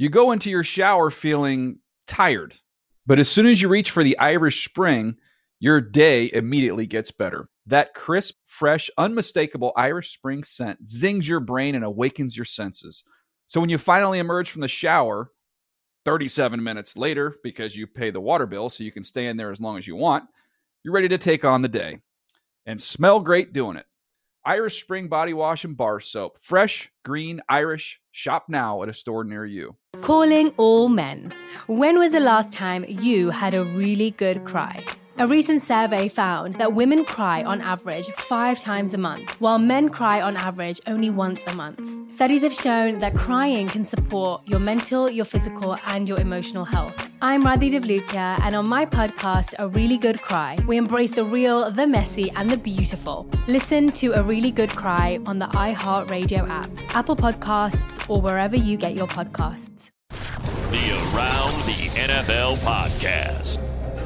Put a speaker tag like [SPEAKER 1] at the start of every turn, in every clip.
[SPEAKER 1] You go into your shower feeling tired, but as soon as you reach for the Irish Spring, your day immediately gets better. That crisp, fresh, unmistakable Irish Spring scent zings your brain and awakens your senses. So when you finally emerge from the shower 37 minutes later, because you pay the water bill so you can stay in there as long as you want, you're ready to take on the day and smell great doing it. Irish Spring Body Wash and Bar Soap. Fresh, green, Irish. Shop now at a store near you.
[SPEAKER 2] Calling all men. When was the last time you had a really good cry? A recent survey found that women cry on average 5 times a month, while men cry on average only once a month. Studies have shown that crying can support your mental, your physical, and your emotional health. I'm Radhi Devlukia, and on my podcast, A Really Good Cry, we embrace the real, the messy, and the beautiful. Listen to A Really Good Cry on the iHeartRadio app, Apple Podcasts, or wherever you get your podcasts.
[SPEAKER 3] The Around the NFL podcast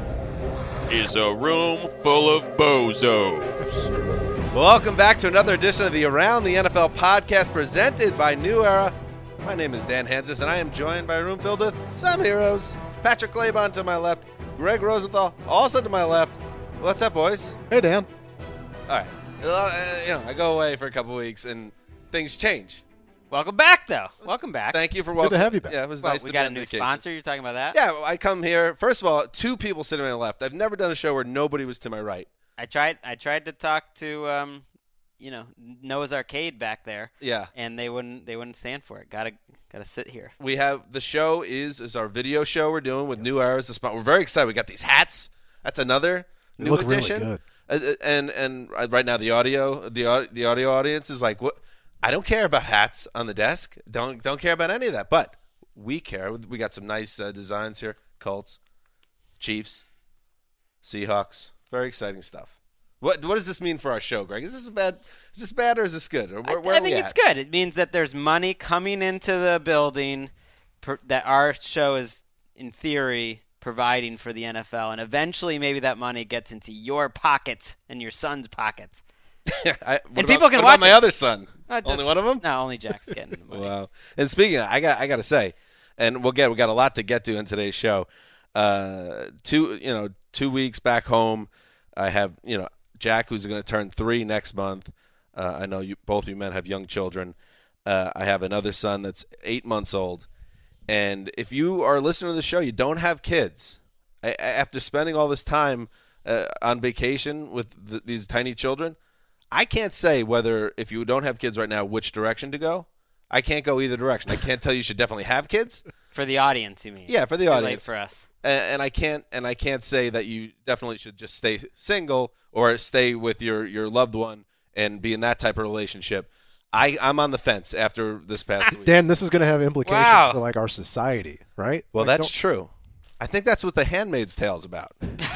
[SPEAKER 3] is a room full of bozos.
[SPEAKER 4] Welcome back to another edition of the Around the NFL podcast presented by New Era. My name is Dan Hansis, and I am joined by a room filled with some heroes. Patrick Claybon to my left, Greg Rosenthal also to my left. What's up, boys?
[SPEAKER 5] Hey, Dan.
[SPEAKER 4] All right. I go away for a couple weeks, and things change.
[SPEAKER 6] Welcome back, though. Welcome back.
[SPEAKER 4] Thank you for welcoming.
[SPEAKER 5] Good to have you back.
[SPEAKER 4] Yeah, it was
[SPEAKER 6] Well,
[SPEAKER 4] nice.
[SPEAKER 6] we
[SPEAKER 4] to
[SPEAKER 6] got
[SPEAKER 4] be
[SPEAKER 6] a
[SPEAKER 4] on
[SPEAKER 6] new
[SPEAKER 4] vacation.
[SPEAKER 6] sponsor. You're talking about that?
[SPEAKER 4] Yeah, I come here. First of all, 2 people sitting on my left. I've never done a show where nobody was to my right.
[SPEAKER 6] I tried to talk to Noah's Arcade back there.
[SPEAKER 4] Yeah.
[SPEAKER 6] And they wouldn't stand for it. Gotta sit here.
[SPEAKER 4] We have the show is our video show we're doing with New Era as the spot. We're very excited. We got these hats. That's another new
[SPEAKER 5] look
[SPEAKER 4] addition.
[SPEAKER 5] really good.
[SPEAKER 4] And right now the audio audience is like, what? I don't care about hats on the desk. Don't care about any of that. But we care. We got some nice designs here. Colts, Chiefs, Seahawks. Very exciting stuff. What does this mean for our show, Greg? Is this bad or is this good? Or where
[SPEAKER 6] I
[SPEAKER 4] are we
[SPEAKER 6] think
[SPEAKER 4] at?
[SPEAKER 6] it's good. It means that there's money coming into the building that our show is, in theory, providing for the NFL. And eventually maybe that money gets into your pockets and your son's pockets. People can watch
[SPEAKER 4] my
[SPEAKER 6] us.
[SPEAKER 4] other son. Only one of them?
[SPEAKER 6] No, only Jack's getting the money.
[SPEAKER 4] Wow. And speaking of, I got to say, and we got a lot to get to in today's show. 2 weeks back home, I have Jack, who's going to turn 3 next month. I know both of you men have young children. I have another son that's 8 months old. And if you are listening to the show, you don't have kids. After spending all this time on vacation with these tiny children, I can't say whether, if you don't have kids right now, which direction to go. I can't go either direction. I can't tell you should definitely have kids.
[SPEAKER 6] For the audience, you mean?
[SPEAKER 4] Yeah, for the
[SPEAKER 6] Too
[SPEAKER 4] audience.
[SPEAKER 6] late for us.
[SPEAKER 4] And I can't say that you definitely should just stay single or stay with your loved one and be in that type of relationship. I'm on the fence after this past week.
[SPEAKER 5] Dan, this is going to have implications
[SPEAKER 6] Wow.
[SPEAKER 5] for like our society, right?
[SPEAKER 4] Well,
[SPEAKER 5] Like,
[SPEAKER 4] that's true. I think that's what The Handmaid's Tale is about.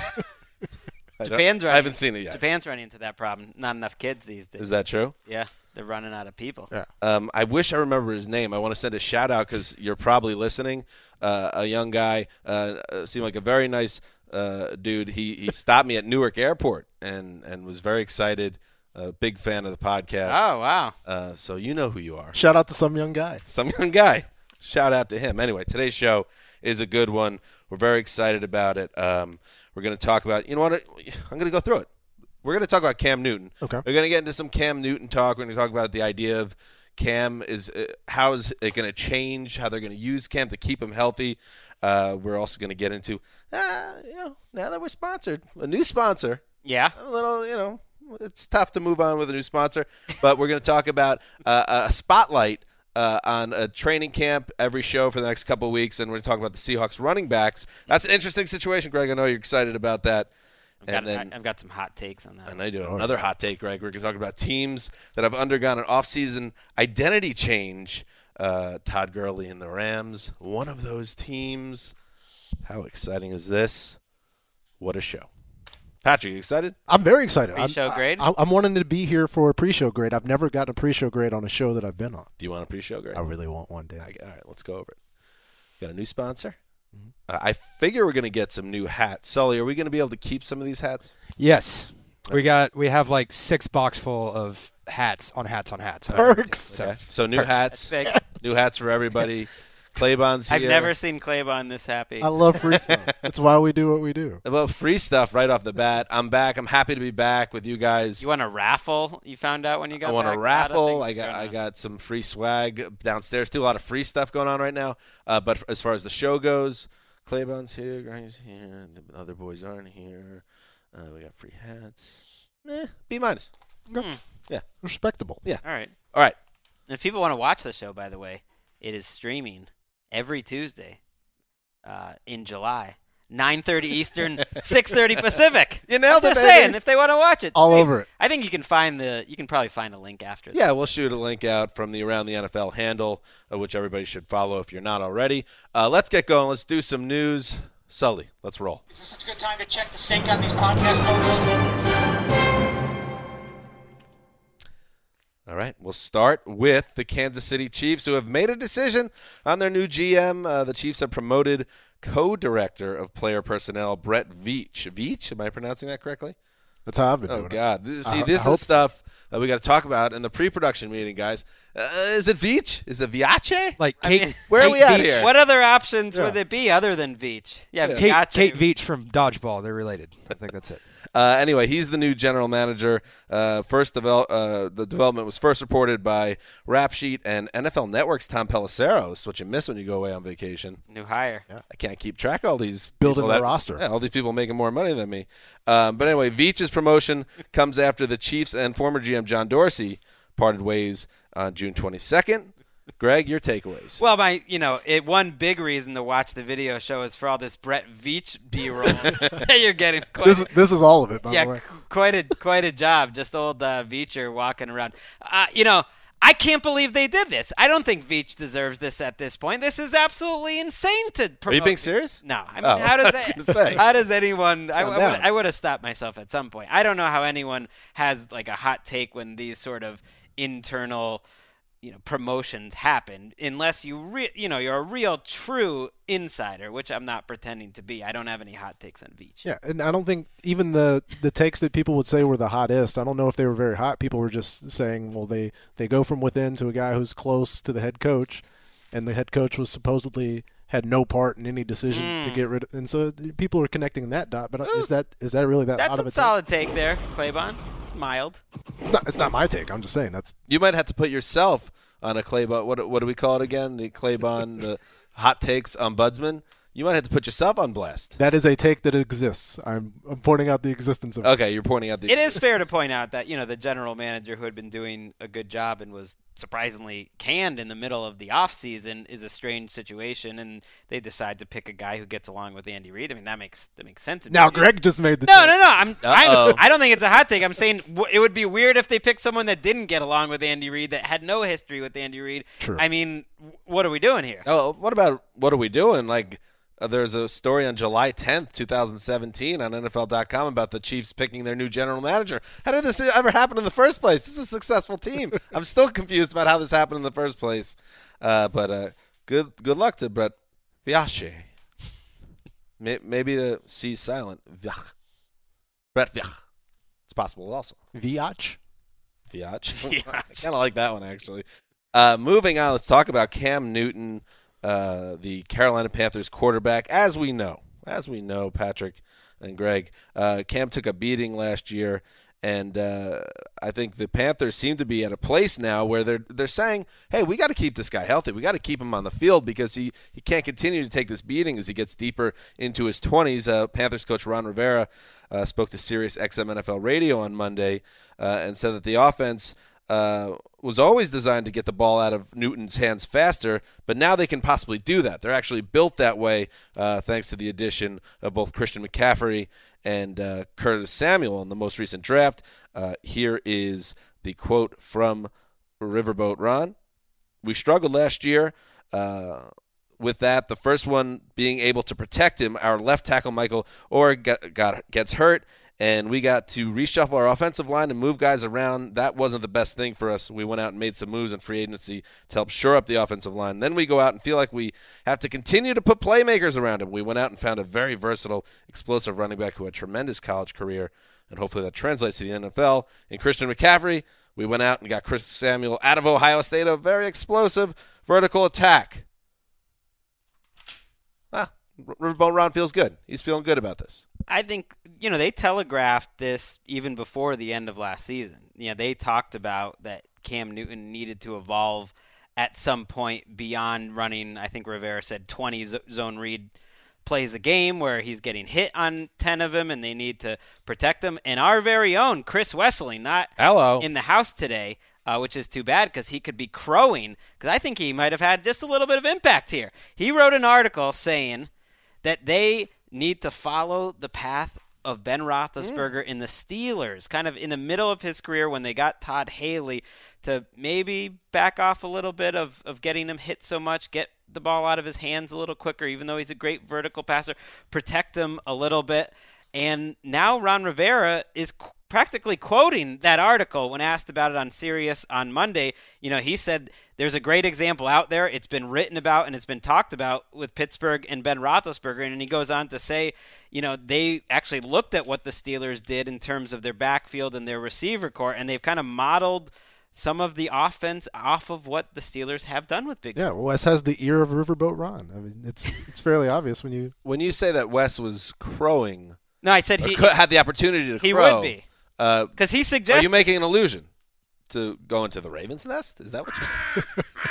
[SPEAKER 6] Japan's
[SPEAKER 4] I haven't seen it yet.
[SPEAKER 6] Japan's running into that problem. Not enough kids these days.
[SPEAKER 4] Is that true?
[SPEAKER 6] Yeah, they're running out of people.
[SPEAKER 5] Yeah.
[SPEAKER 4] I wish I remember his name. I want to send a shout out because you're probably listening. A young guy, seemed like a very nice dude. He stopped me at Newark Airport and was very excited. A big fan of the podcast.
[SPEAKER 6] Oh, wow.
[SPEAKER 4] So you know who you are.
[SPEAKER 5] Shout out to some young guy.
[SPEAKER 4] Some young guy. Shout out to him. Anyway, today's show is a good one. We're very excited about it. We're going to talk about, I'm going to go through it. We're going to talk about Cam Newton.
[SPEAKER 5] Okay.
[SPEAKER 4] We're going to get into some Cam Newton talk. We're going to talk about the idea of Cam how is it going to change, how they're going to use Cam to keep him healthy. We're also going to get into, now that we're sponsored, a new sponsor.
[SPEAKER 6] Yeah.
[SPEAKER 4] A little, it's tough to move on with a new sponsor, but we're going to talk about a spotlight on a training camp every show for the next couple of weeks, and we're going to talk about the Seahawks running backs. That's an interesting situation, Greg. I know you're excited about that.
[SPEAKER 6] I've got some hot takes on that.
[SPEAKER 4] And I do. Another hot take, Greg. We're going to talk about teams that have undergone an offseason identity change. Todd Gurley and the Rams, one of those teams. How exciting is this? What a show. Patrick, you excited?
[SPEAKER 5] I'm very excited.
[SPEAKER 6] Pre-show grade?
[SPEAKER 5] I'm wanting to be here for a pre-show grade. I've never gotten a pre-show grade on a show that I've been on.
[SPEAKER 4] Do you want a pre-show grade?
[SPEAKER 5] I really want one day.
[SPEAKER 4] All right, let's go over it. Got a new sponsor? I figure we're going to get some new hats. Sully, are we going to be able to keep some of these hats?
[SPEAKER 7] Yes. We have like 6 box full of hats on hats on hats.
[SPEAKER 5] Perks.
[SPEAKER 7] So
[SPEAKER 4] Okay. So new hats.
[SPEAKER 6] That's big.
[SPEAKER 4] New hats for everybody. Claybon's here.
[SPEAKER 6] I've never seen Claybon this happy.
[SPEAKER 5] I love free stuff. That's why we do what we do.
[SPEAKER 4] Well, free stuff right off the bat. I'm back. I'm happy to be back with you guys.
[SPEAKER 6] You want a raffle? You found out when you got
[SPEAKER 4] I want
[SPEAKER 6] back?
[SPEAKER 4] a raffle.
[SPEAKER 6] I
[SPEAKER 4] got some free swag downstairs. Still a lot of free stuff going on right now. But as far as the show goes, Claybon's here, Greg's here, the other boys aren't here. We got free hats. B-. Yeah.
[SPEAKER 5] Respectable.
[SPEAKER 4] Yeah.
[SPEAKER 6] All right.
[SPEAKER 4] All right.
[SPEAKER 6] And if people want to watch the show, by the way, it is streaming every Tuesday in July. 9:30 Eastern, 6:30 Pacific.
[SPEAKER 4] You nailed
[SPEAKER 6] I'm
[SPEAKER 4] it,
[SPEAKER 6] just
[SPEAKER 4] baby.
[SPEAKER 6] saying, if they want to watch it,
[SPEAKER 5] All over it.
[SPEAKER 6] I think you can probably find a link after that.
[SPEAKER 4] Yeah, we'll shoot a link out from the Around the NFL handle, which everybody should follow if you're not already. Let's get going. Let's do some news. Sully, let's roll.
[SPEAKER 8] Is this such a good time to check the sync on these podcast photos?
[SPEAKER 4] All right, we'll start with the Kansas City Chiefs, who have made a decision on their new GM. The Chiefs have promoted co-director of player personnel Brett Veach. Veach, am I pronouncing that correctly?
[SPEAKER 5] That's how I've been doing
[SPEAKER 4] Oh,
[SPEAKER 5] it.
[SPEAKER 4] God. This is
[SPEAKER 5] hope
[SPEAKER 4] stuff that we got to talk about in the pre-production meeting, guys. Is it Veach? Is it Viace?
[SPEAKER 7] Like
[SPEAKER 6] I
[SPEAKER 7] Kate,
[SPEAKER 6] mean,
[SPEAKER 4] Where are
[SPEAKER 7] Kate
[SPEAKER 4] we at
[SPEAKER 7] Veach.
[SPEAKER 4] here?
[SPEAKER 6] What other options
[SPEAKER 5] Yeah.
[SPEAKER 6] would it be other than Veach? Yeah,
[SPEAKER 7] Kate
[SPEAKER 6] Viace.
[SPEAKER 7] Veach from Dodgeball. They're related. I think that's it.
[SPEAKER 4] Anyway, he's the new general manager. The development was first reported by Rap Sheet and NFL Network's Tom Pelissero. This is what you miss when you go away on vacation.
[SPEAKER 6] New hire.
[SPEAKER 4] I can't keep track of all these
[SPEAKER 5] Building
[SPEAKER 4] people
[SPEAKER 5] the roster.
[SPEAKER 4] Yeah, all these people making more money than me. But anyway, Veach's promotion comes after the Chiefs and former GM John Dorsey parted ways on June 22nd. Greg, your takeaways.
[SPEAKER 6] Well, one big reason to watch the video show is for all this Brett Veach B-roll that you're getting.
[SPEAKER 5] This is all of it, by the way.
[SPEAKER 6] quite a job. Just old Veacher walking around. I can't believe they did this. I don't think Veach deserves this at this point. This is absolutely insane to promote.
[SPEAKER 4] Are you being serious?
[SPEAKER 6] No. I mean,
[SPEAKER 4] Oh,
[SPEAKER 6] how does
[SPEAKER 4] I
[SPEAKER 6] that?
[SPEAKER 4] was gonna say.
[SPEAKER 6] How does anyone?
[SPEAKER 5] down.
[SPEAKER 6] I would have stopped myself at some point. I don't know how anyone has like a hot take when these sort of internal, promotions happen, unless you're a real true insider, which I'm not pretending to be. I don't have any hot takes on Veach.
[SPEAKER 5] Yeah, and I don't think even the takes that people would say were the hottest, I don't know if they were very hot. People were just saying, well, they go from within to a guy who's close to the head coach, and the head coach was supposedly had no part in any decision to get rid of. And so people are connecting that dot. But is that really that hot
[SPEAKER 6] That's
[SPEAKER 5] of
[SPEAKER 6] a
[SPEAKER 5] a
[SPEAKER 6] solid take there, Claybon. Mild.
[SPEAKER 5] take? It's not my take. I'm just saying that's.
[SPEAKER 4] You might have to put yourself on a Claybon. What do we call it again? The Claybon, the hot takes ombudsman. You might have to put yourself on blast.
[SPEAKER 5] That is a take that exists. I'm pointing out the existence of it.
[SPEAKER 4] Okay, you're pointing out the.
[SPEAKER 6] It is fair to point out that the general manager who had been doing a good job and was surprisingly canned in the middle of the offseason is a strange situation, and they decide to pick a guy who gets along with Andy Reid. I mean, that makes sense to me.
[SPEAKER 5] Now Greg just made the
[SPEAKER 6] No.
[SPEAKER 5] take.
[SPEAKER 6] I don't think it's a hot take. I'm saying it would be weird if they picked someone that didn't get along with Andy Reid, that had no history with Andy Reid.
[SPEAKER 5] True.
[SPEAKER 6] I mean, what are we doing here?
[SPEAKER 4] Oh, what are we doing? Like, there's a story on July 10th, 2017 on NFL.com about the Chiefs picking their new general manager. How did this ever happen in the first place? This is a successful team. I'm still confused about how this happened in the first place. But good luck to Brett Viace. Maybe the C is silent. Viach. Brett Viach. It's possible also.
[SPEAKER 5] Viach?
[SPEAKER 4] Viach. I kind of like that one, actually. Moving on, let's talk about Cam Newton, the Carolina Panthers quarterback. As we know, Patrick and Greg, Cam took a beating last year, and I think the Panthers seem to be at a place now where they're saying, hey, we got to keep this guy healthy. We got to keep him on the field because he can't continue to take this beating as he gets deeper into his 20s. Panthers coach Ron Rivera spoke to Sirius XM NFL Radio on Monday and said that the offense was always designed to get the ball out of Newton's hands faster, but now they can possibly do that. They're actually built that way thanks to the addition of both Christian McCaffrey and Curtis Samuel in the most recent draft. Here is the quote from Riverboat Ron. We struggled last year with that. The first one being able to protect him. Our left tackle, Michael Orr, gets hurt, and we got to reshuffle our offensive line and move guys around. That wasn't the best thing for us. We went out and made some moves in free agency to help shore up the offensive line. Then we go out and feel like we have to continue to put playmakers around him. We went out and found a very versatile, explosive running back who had a tremendous college career, and hopefully that translates to the NFL. In Christian McCaffrey, we went out and got Chris Samuel out of Ohio State, a very explosive vertical attack. Riverboat Ron feels good. He's feeling good about this.
[SPEAKER 6] I think, they telegraphed this even before the end of last season. They talked about that Cam Newton needed to evolve at some point beyond running, I think Rivera said 20 zone read plays a game where he's getting hit on 10 of them and they need to protect him. And our very own Chris Wesseling, not in the house today, which is too bad because he could be crowing, because I think he might have had just a little bit of impact here. He wrote an article saying that they need to follow the path of Ben Roethlisberger in the Steelers, kind of in the middle of his career when they got Todd Haley, to maybe back off a little bit of getting him hit so much, get the ball out of his hands a little quicker, even though he's a great vertical passer, protect him a little bit. And now Ron Rivera is practically quoting that article when asked about it on Sirius on Monday. He said there's a great example out there. It's been written about and it's been talked about with Pittsburgh and Ben Roethlisberger. And he goes on to say, they actually looked at what the Steelers did in terms of their backfield and their receiver core, and they've kind of modeled some of the offense off of what the Steelers have done with Big Ben.
[SPEAKER 5] Yeah, Wes has the ear of Riverboat Ron. I mean, it's fairly obvious when you
[SPEAKER 4] say that Wes was crowing.
[SPEAKER 6] No, I said he
[SPEAKER 4] had the opportunity to crow.
[SPEAKER 6] He would be. Because he suggested.
[SPEAKER 4] Are you making an allusion to going to the Ravens' nest? Is that what you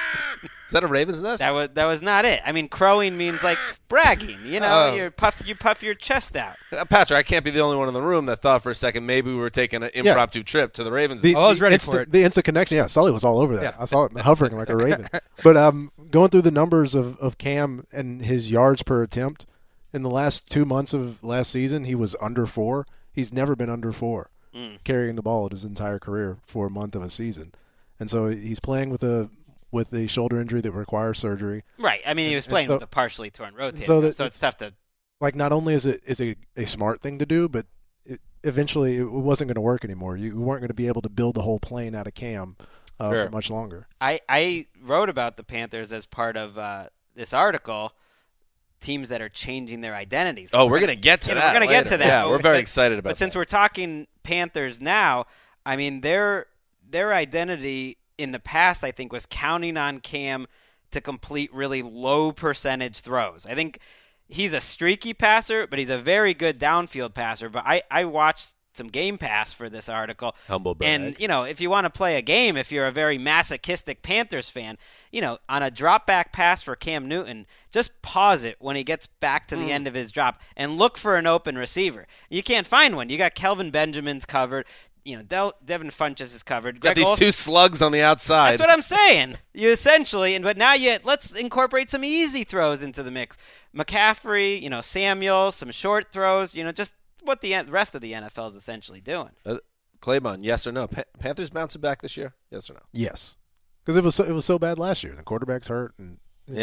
[SPEAKER 4] Is that a Ravens' nest?
[SPEAKER 6] That was not it. I mean, crowing means like bragging. You puff your chest out.
[SPEAKER 4] Patrick, I can't be the only one in the room that thought for a second maybe we were taking an impromptu trip to the Ravens.
[SPEAKER 7] I was ready for it.
[SPEAKER 5] The instant connection. Yeah, Sully was all over that. Yeah. I saw it hovering like a raven. But going through the numbers of Cam and his yards per attempt, in the last 2 months of last season, he was under 4. He's never been under 4 carrying the ball in his entire career for a month of a season. And so he's playing with a shoulder injury that requires surgery.
[SPEAKER 6] Right. I mean, he was playing with a partially torn rotator, so it's tough to.
[SPEAKER 5] Like, not only is it a smart thing to do, but eventually it wasn't going to work anymore. You weren't going to be able to build the whole plane out of Cam for much longer.
[SPEAKER 6] I wrote about the Panthers as part of this article. Teams that are changing their identities.
[SPEAKER 4] So we're going to get to that.
[SPEAKER 6] We're going to get to that.
[SPEAKER 4] Yeah, we're very excited about that.
[SPEAKER 6] But since we're talking Panthers now, I mean, their identity in the past, I think, was counting on Cam to complete really low percentage throws. I think he's a streaky passer, but he's a very good downfield passer. But I watched some Game Pass for this article.
[SPEAKER 4] Humble brag.
[SPEAKER 6] And, if you want to play a game, if you're a very masochistic Panthers fan, on a drop back pass for Cam Newton, just pause it when he gets back to the end of his drop and look for an open receiver. You can't find one. You got Kelvin Benjamin's covered. Devin Funchess is covered.
[SPEAKER 4] Got these two slugs on the outside.
[SPEAKER 6] That's what I'm saying. You essentially, but now let's incorporate some easy throws into the mix. McCaffrey, Samuel, some short throws, just what the rest of the NFL is essentially doing.
[SPEAKER 4] Claybon, yes or no? Panthers bouncing back this year? Yes or no?
[SPEAKER 5] Yes, because it was so bad last year. The quarterback's hurt, and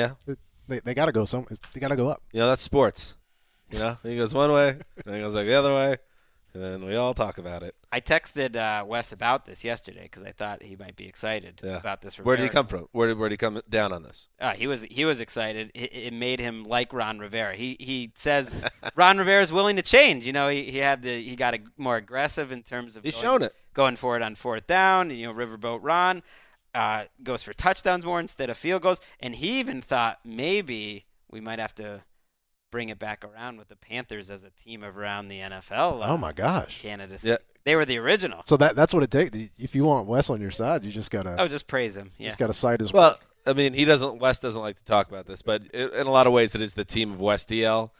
[SPEAKER 5] they got to go they got to go up.
[SPEAKER 4] That's sports. He goes one way, then he goes like the other way, and then we all talk about it.
[SPEAKER 6] I texted Wes about this yesterday because I thought he might be excited about this.
[SPEAKER 4] Where did he come from? Where did he come down on this?
[SPEAKER 6] He was excited. It made him like Ron Rivera. He says Ron Rivera is willing to change. He got more aggressive in terms of going for it on fourth down. Riverboat Ron goes for touchdowns more instead of field goals, and he even thought maybe we might have to bring it back around with the Panthers as a team around the NFL.
[SPEAKER 5] Oh my gosh,
[SPEAKER 6] candidacy. Yeah. They were the original.
[SPEAKER 5] So that's what it takes. If you want Wes on your side, you just gotta.
[SPEAKER 6] Just praise him. Yeah.
[SPEAKER 5] Just gotta cite his.
[SPEAKER 4] Well, I mean, Wes doesn't like to talk about this, but in a lot of ways, it is the team of Wes DL.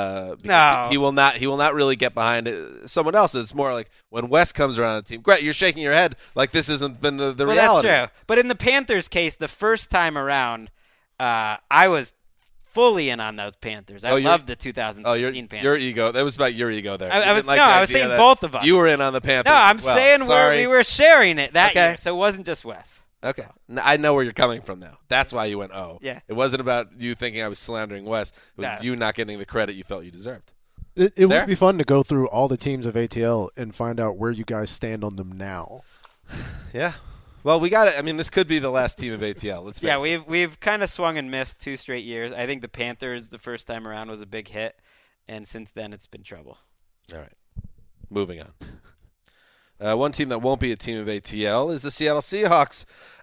[SPEAKER 6] No,
[SPEAKER 4] he will not really get behind someone else. It's more like when Wes comes around the team. Great, you're shaking your head like this hasn't been the reality.
[SPEAKER 6] That's true. But in the Panthers case, the first time around, I was fully in on those Panthers. I loved the 2015 Panthers.
[SPEAKER 4] Your ego. That was about your ego there.
[SPEAKER 6] I was saying both of us.
[SPEAKER 4] You were in on the Panthers.
[SPEAKER 6] No, I'm saying we were sharing it that year, so it wasn't just Wes.
[SPEAKER 4] Okay. I know where you're coming from now. That's why you went, oh.
[SPEAKER 6] Yeah.
[SPEAKER 4] It wasn't about you thinking I was slandering Wes. It was you not getting the credit you felt you deserved.
[SPEAKER 5] It would be fun to go through all the teams of ATL and find out where you guys stand on them now.
[SPEAKER 4] Yeah. Well, we got it. I mean, this could be the last team of ATL. Let's face it.
[SPEAKER 6] We've kind of swung and missed 2 straight years. I think the Panthers the first time around was a big hit, and since then it's been trouble.
[SPEAKER 4] All right. Moving on. One team that won't be a team of ATL is the Seattle Seahawks.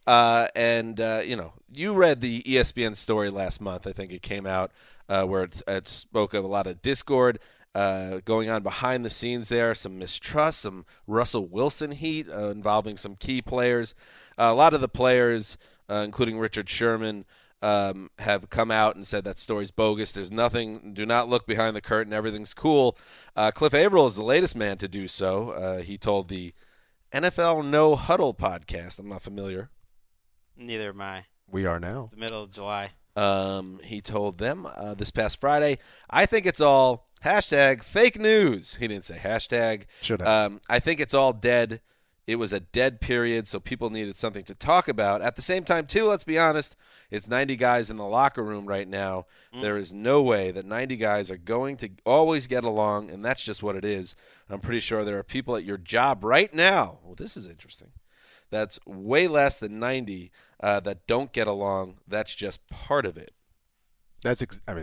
[SPEAKER 4] You read the ESPN story last month. I think it came out where it spoke of a lot of discord going on behind the scenes there, some mistrust, some Russell Wilson heat involving some key players. A lot of the players, including Richard Sherman, have come out and said that story's bogus. There's nothing. Do not look behind the curtain. Everything's cool. Cliff Averill is the latest man to do so. He told the NFL No Huddle podcast. I'm not familiar.
[SPEAKER 6] Neither am I.
[SPEAKER 5] We are now.
[SPEAKER 6] It's the middle of July.
[SPEAKER 4] He told them this past Friday, I think it's all #fake news. He didn't say hashtag.
[SPEAKER 5] Should have.
[SPEAKER 4] I think it's all dead. It was a dead period, so people needed something to talk about. At the same time, too, let's be honest, it's 90 guys in the locker room right now. There is no way that 90 guys are going to always get along, and that's just what it is. I'm pretty sure there are people at your job right now. Well, this is interesting. That's way less than 90 that don't get along. That's just part of it.
[SPEAKER 5] That's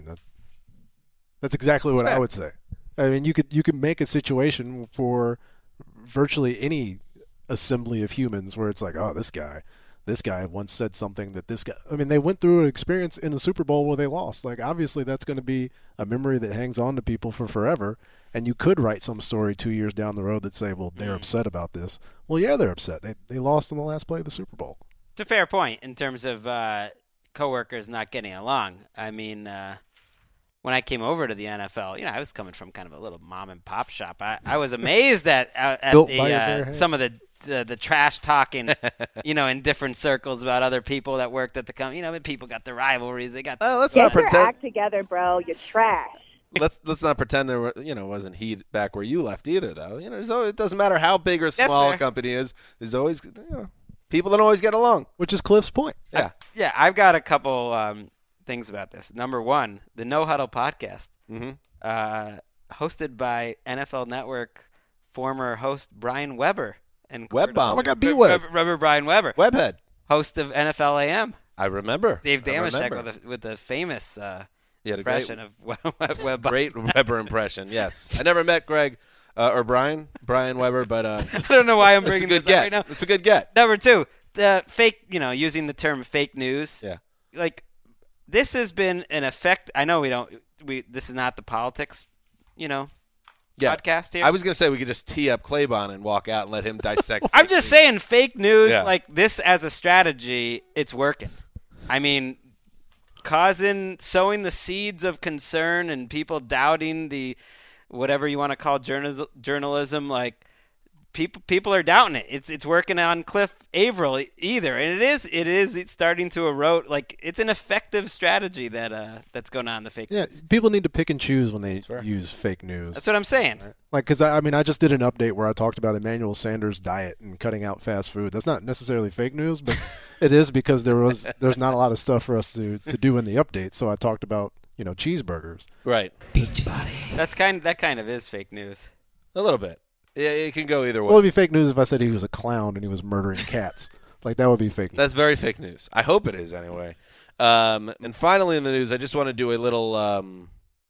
[SPEAKER 5] exactly what I would say. I mean, you could make a situation for virtually any assembly of humans where it's like, oh, this guy once said something that this guy. I mean, they went through an experience in the Super Bowl where they lost. Like, obviously, that's going to be a memory that hangs on to people for forever. And you could write some story 2 years down the road that say, well, they're upset about this. Well, yeah, they're upset. They lost in the last play of the Super Bowl.
[SPEAKER 6] It's a fair point in terms of coworkers not getting along. I mean, when I came over to the NFL, I was coming from kind of a little mom and pop shop. I was amazed at some of the trash talking, in different circles about other people that worked at the company. People got their rivalries. They got.
[SPEAKER 4] Let's
[SPEAKER 9] Get
[SPEAKER 4] not
[SPEAKER 9] your
[SPEAKER 4] pretend.
[SPEAKER 9] act together, bro. You're trash.
[SPEAKER 4] Let's not pretend there were, wasn't heat back where you left either, though. It doesn't matter how big or small a company is. There's always, people don't always get along.
[SPEAKER 5] Which is Cliff's point.
[SPEAKER 4] Yeah.
[SPEAKER 6] I've got a couple things about this. Number one, the No Huddle podcast, hosted by NFL Network former host Brian Weber and
[SPEAKER 4] Web bomb.
[SPEAKER 5] Oh my God, B-Web.
[SPEAKER 6] Remember Brian Weber,
[SPEAKER 4] Webhead.
[SPEAKER 6] host of NFL AM.
[SPEAKER 4] I remember.
[SPEAKER 6] Dave
[SPEAKER 4] I
[SPEAKER 6] Damashek
[SPEAKER 4] remember.
[SPEAKER 6] with the famous
[SPEAKER 4] He had a
[SPEAKER 6] impression of Web bomb.
[SPEAKER 4] great Weber impression. Yes, I never met Greg or Brian Weber, but
[SPEAKER 6] I don't know why I'm
[SPEAKER 4] it's a
[SPEAKER 6] bringing
[SPEAKER 4] good
[SPEAKER 6] this up
[SPEAKER 4] get.
[SPEAKER 6] right now.
[SPEAKER 4] It's a good get.
[SPEAKER 6] Number two, the fake, using the term fake news.
[SPEAKER 4] Yeah.
[SPEAKER 6] Like, this has been an effect. I know this is not the politics, podcast here.
[SPEAKER 4] I was going to say we could just tee up Claybon and walk out and let him dissect.
[SPEAKER 6] I'm just saying fake news,
[SPEAKER 4] Yeah.
[SPEAKER 6] like this as a strategy, it's working. I mean, sowing the seeds of concern and people doubting the whatever you want to call journalism, like people are doubting it. It's working on Cliff Averill either, and it's starting to erode. Like, it's an effective strategy that's going on in the fake news.
[SPEAKER 5] People need to pick and choose when they use fake news.
[SPEAKER 6] That's what I'm saying.
[SPEAKER 5] Like, because I just did an update where I talked about Emmanuel Sanders' diet and cutting out fast food. That's not necessarily fake news, but it is because there's not a lot of stuff for us to do in the update. So I talked about cheeseburgers.
[SPEAKER 4] Right.
[SPEAKER 6] That kind of is fake news.
[SPEAKER 4] A little bit. Yeah, it can go either way.
[SPEAKER 5] Well, it'd be fake news if I said he was a clown and he was murdering cats. Like, that would be fake news.
[SPEAKER 4] That's very fake news. I hope it is anyway. And finally in the news, I just want to do a little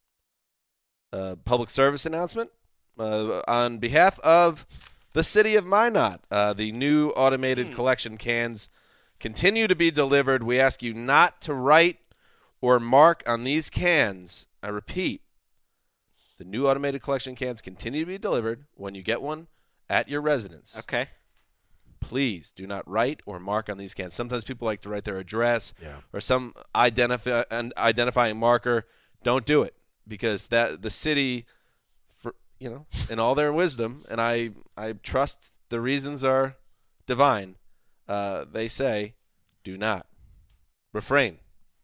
[SPEAKER 4] public service announcement on behalf of the city of Minot. The new automated collection cans continue to be delivered. We ask you not to write or mark on these cans. I repeat, the new automated collection cans continue to be delivered when you get one at your residence.
[SPEAKER 6] Okay.
[SPEAKER 4] Please do not write or mark on these cans. Sometimes people like to write their address or some identifying marker. Don't do it, because the city, in all their wisdom, and I trust the reasons are divine, they say do not. Refrain.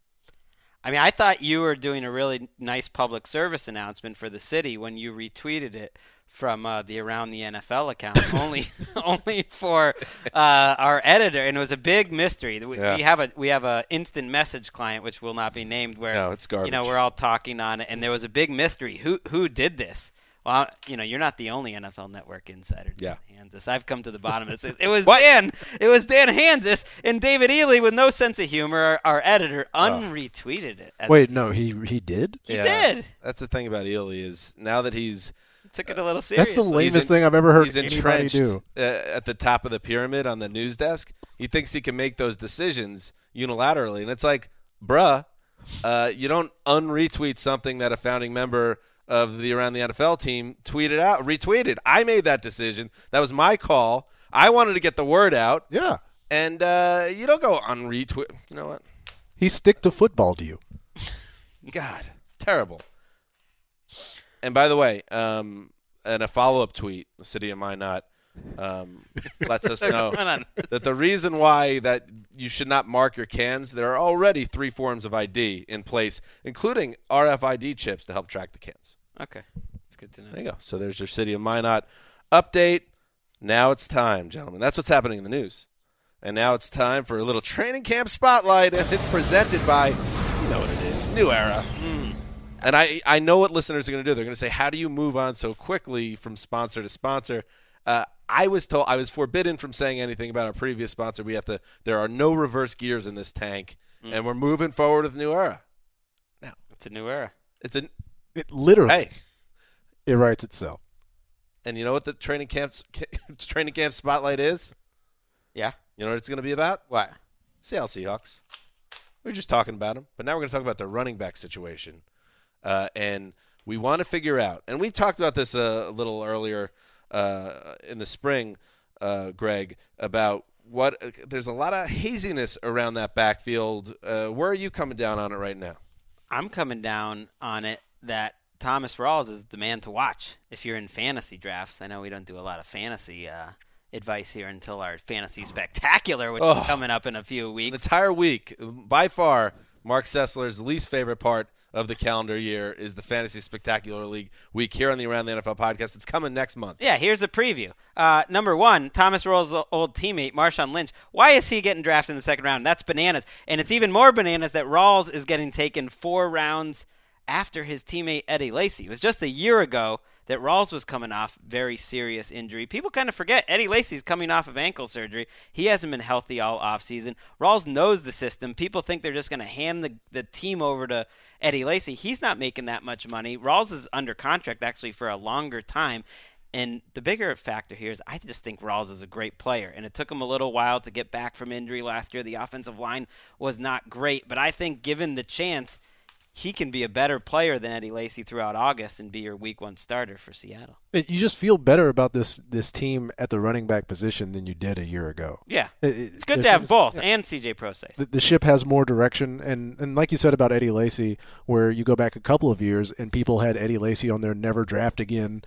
[SPEAKER 6] I mean, I thought you were doing a really nice public service announcement for the city when you retweeted it from the Around the NFL account, only for our editor, and it was a big mystery. We have a instant message client, which will not be named, where
[SPEAKER 4] no, it's garbage.
[SPEAKER 6] We're all talking on it, and there was a big mystery. Who did this? Well, you're not the only NFL Network insider.
[SPEAKER 4] Yeah.
[SPEAKER 6] Hansis. I've come to the bottom of this. It was Dan. It was Dan Hansis, and David Ely, with no sense of humor, our editor, unretweeted it.
[SPEAKER 5] Wait, no, he did?
[SPEAKER 6] He did.
[SPEAKER 4] That's the thing about Ely is now that he's
[SPEAKER 6] Took it a little serious.
[SPEAKER 5] That's the lamest thing I've ever heard
[SPEAKER 4] He's
[SPEAKER 5] anybody
[SPEAKER 4] entrenched
[SPEAKER 5] do.
[SPEAKER 4] At the top of the pyramid on the news desk. He thinks he can make those decisions unilaterally. And it's like, bruh, you don't unretweet something that a founding member of the Around the NFL team retweeted. I made that decision. That was my call. I wanted to get the word out.
[SPEAKER 5] Yeah.
[SPEAKER 4] And you don't go unretweet. You know what?
[SPEAKER 5] He stick to football to you.
[SPEAKER 4] God, terrible. And by the way, and a follow-up tweet, the City of Minot, lets us know that the reason why that you should not mark your cans, there are already 3 forms of ID in place, including RFID chips to help track the cans.
[SPEAKER 6] Okay. That's good to know.
[SPEAKER 4] There you go. So there's your City of Minot update. Now it's time, gentlemen. That's what's happening in the news. And now it's time for a little training camp spotlight, and it's presented by, you know what it is, New Era. And I know what listeners are going to do. They're going to say, how do you move on so quickly from sponsor to sponsor? I was forbidden from saying anything about our previous sponsor. There are no reverse gears in this tank, and we're moving forward with New Era. Now,
[SPEAKER 6] It's a new era.
[SPEAKER 5] It literally.
[SPEAKER 4] Hey.
[SPEAKER 5] It writes itself.
[SPEAKER 4] And you know what the training camp spotlight is?
[SPEAKER 6] Yeah.
[SPEAKER 4] You know what it's going to be about?
[SPEAKER 6] What?
[SPEAKER 4] Seattle Seahawks. We were just talking about them, but now we're going to talk about their running back situation. And we want to figure out, and we talked about this a little earlier in the spring, Greg, about there's a lot of haziness around that backfield. Where are you coming down on it right now?
[SPEAKER 6] I'm coming down on it that Thomas Rawls is the man to watch if you're in fantasy drafts. I know we don't do a lot of fantasy advice here until our Fantasy Spectacular, which is coming up in a few weeks.
[SPEAKER 4] An entire week. By far, Mark Sessler's least favorite part of the calendar year is the Fantasy Spectacular League week here on the Around the NFL podcast. It's coming next month.
[SPEAKER 6] Yeah, here's a preview. Number 1, Thomas Rawls' old teammate, Marshawn Lynch. Why is he getting drafted in the second round? That's bananas. And it's even more bananas that Rawls is getting taken 4 rounds after his teammate Eddie Lacy. It was just a year ago that Rawls was coming off very serious injury. People kind of forget Eddie Lacy's coming off of ankle surgery. He hasn't been healthy all offseason. Rawls knows the system. People think they're just going to hand the team over to Eddie Lacy. He's not making that much money. Rawls is under contract actually for a longer time. And the bigger factor here is I just think Rawls is a great player. And it took him a little while to get back from injury last year. The offensive line was not great. But I think given the chance, he can be a better player than Eddie Lacy throughout August and be your week 1 starter for Seattle.
[SPEAKER 5] You just feel better about this team at the running back position than you did a year ago.
[SPEAKER 6] Yeah. It's good to have both, and C.J. Prosise.
[SPEAKER 5] The ship has more direction, and like you said about Eddie Lacy, where you go back a couple of years and people had Eddie Lacy on their never draft again.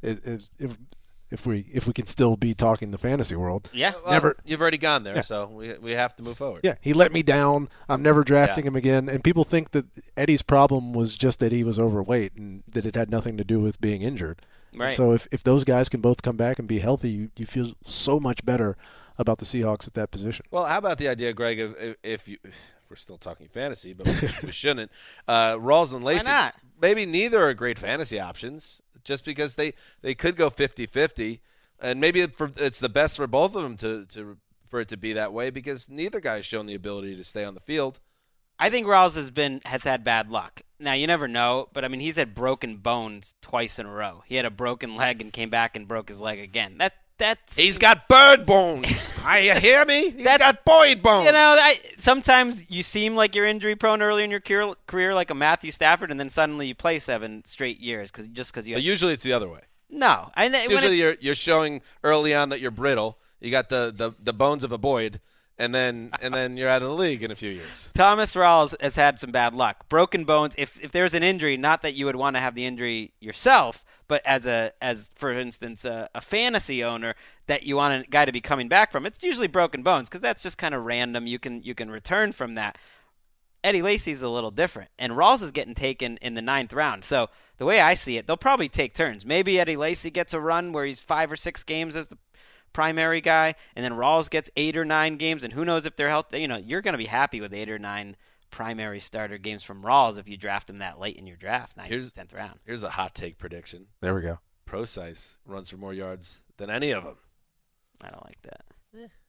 [SPEAKER 5] If we can still be talking the fantasy world.
[SPEAKER 6] Yeah.
[SPEAKER 4] Well,
[SPEAKER 5] never.
[SPEAKER 4] You've already gone there,
[SPEAKER 5] Yeah.
[SPEAKER 4] so we have to move forward.
[SPEAKER 5] Yeah, he let me down. I'm never drafting him again. And people think that Eddie's problem was just that he was overweight and that it had nothing to do with being injured.
[SPEAKER 6] Right.
[SPEAKER 5] And so if those guys can both come back and be healthy, you feel so much better about the Seahawks at that position.
[SPEAKER 4] Well, how about the idea, Greg, if we're still talking fantasy, but we shouldn't. Rawls and Lacy,
[SPEAKER 6] Why not?
[SPEAKER 4] maybe neither are great fantasy options just because they could go 50-50. And maybe it's the best for both of them for it to be that way because neither guy has shown the ability to stay on the field.
[SPEAKER 6] I think Rawls has had bad luck. Now, you never know, but, I mean, he's had broken bones twice in a row. He had a broken leg and came back and broke his leg again.
[SPEAKER 4] He's got bird bones. You hear me? He's got Boyd bones.
[SPEAKER 6] You know, sometimes you seem like you're injury prone early in your career, like a Matthew Stafford, and then suddenly you play 7 straight years because you.
[SPEAKER 4] But usually it's the other way.
[SPEAKER 6] No,
[SPEAKER 4] Usually you're showing early on that you're brittle. You got the bones of a Boyd, and then you're out of the league in a few years.
[SPEAKER 6] Thomas Rawls has had some bad luck. Broken bones. If there's an injury, not that you would want to have the injury yourself, but as for instance a fantasy owner that you want a guy to be coming back from, it's usually broken bones because that's just kind of random. You can return from that. Eddie Lacy's a little different, and Rawls is getting taken in the 9th round. So the way I see it, they'll probably take turns. Maybe Eddie Lacy gets a run where he's 5 or 6 games as the primary guy, and then Rawls gets 8 or 9 games, and who knows if they're healthy. You know, you're going to be happy with 8 or 9 primary starter games from Rawls if you draft him that late in your draft, 9th, 10th round.
[SPEAKER 4] Here's a hot take prediction.
[SPEAKER 5] There we go.
[SPEAKER 4] Prosise runs for more yards than any of them.
[SPEAKER 6] I don't like that.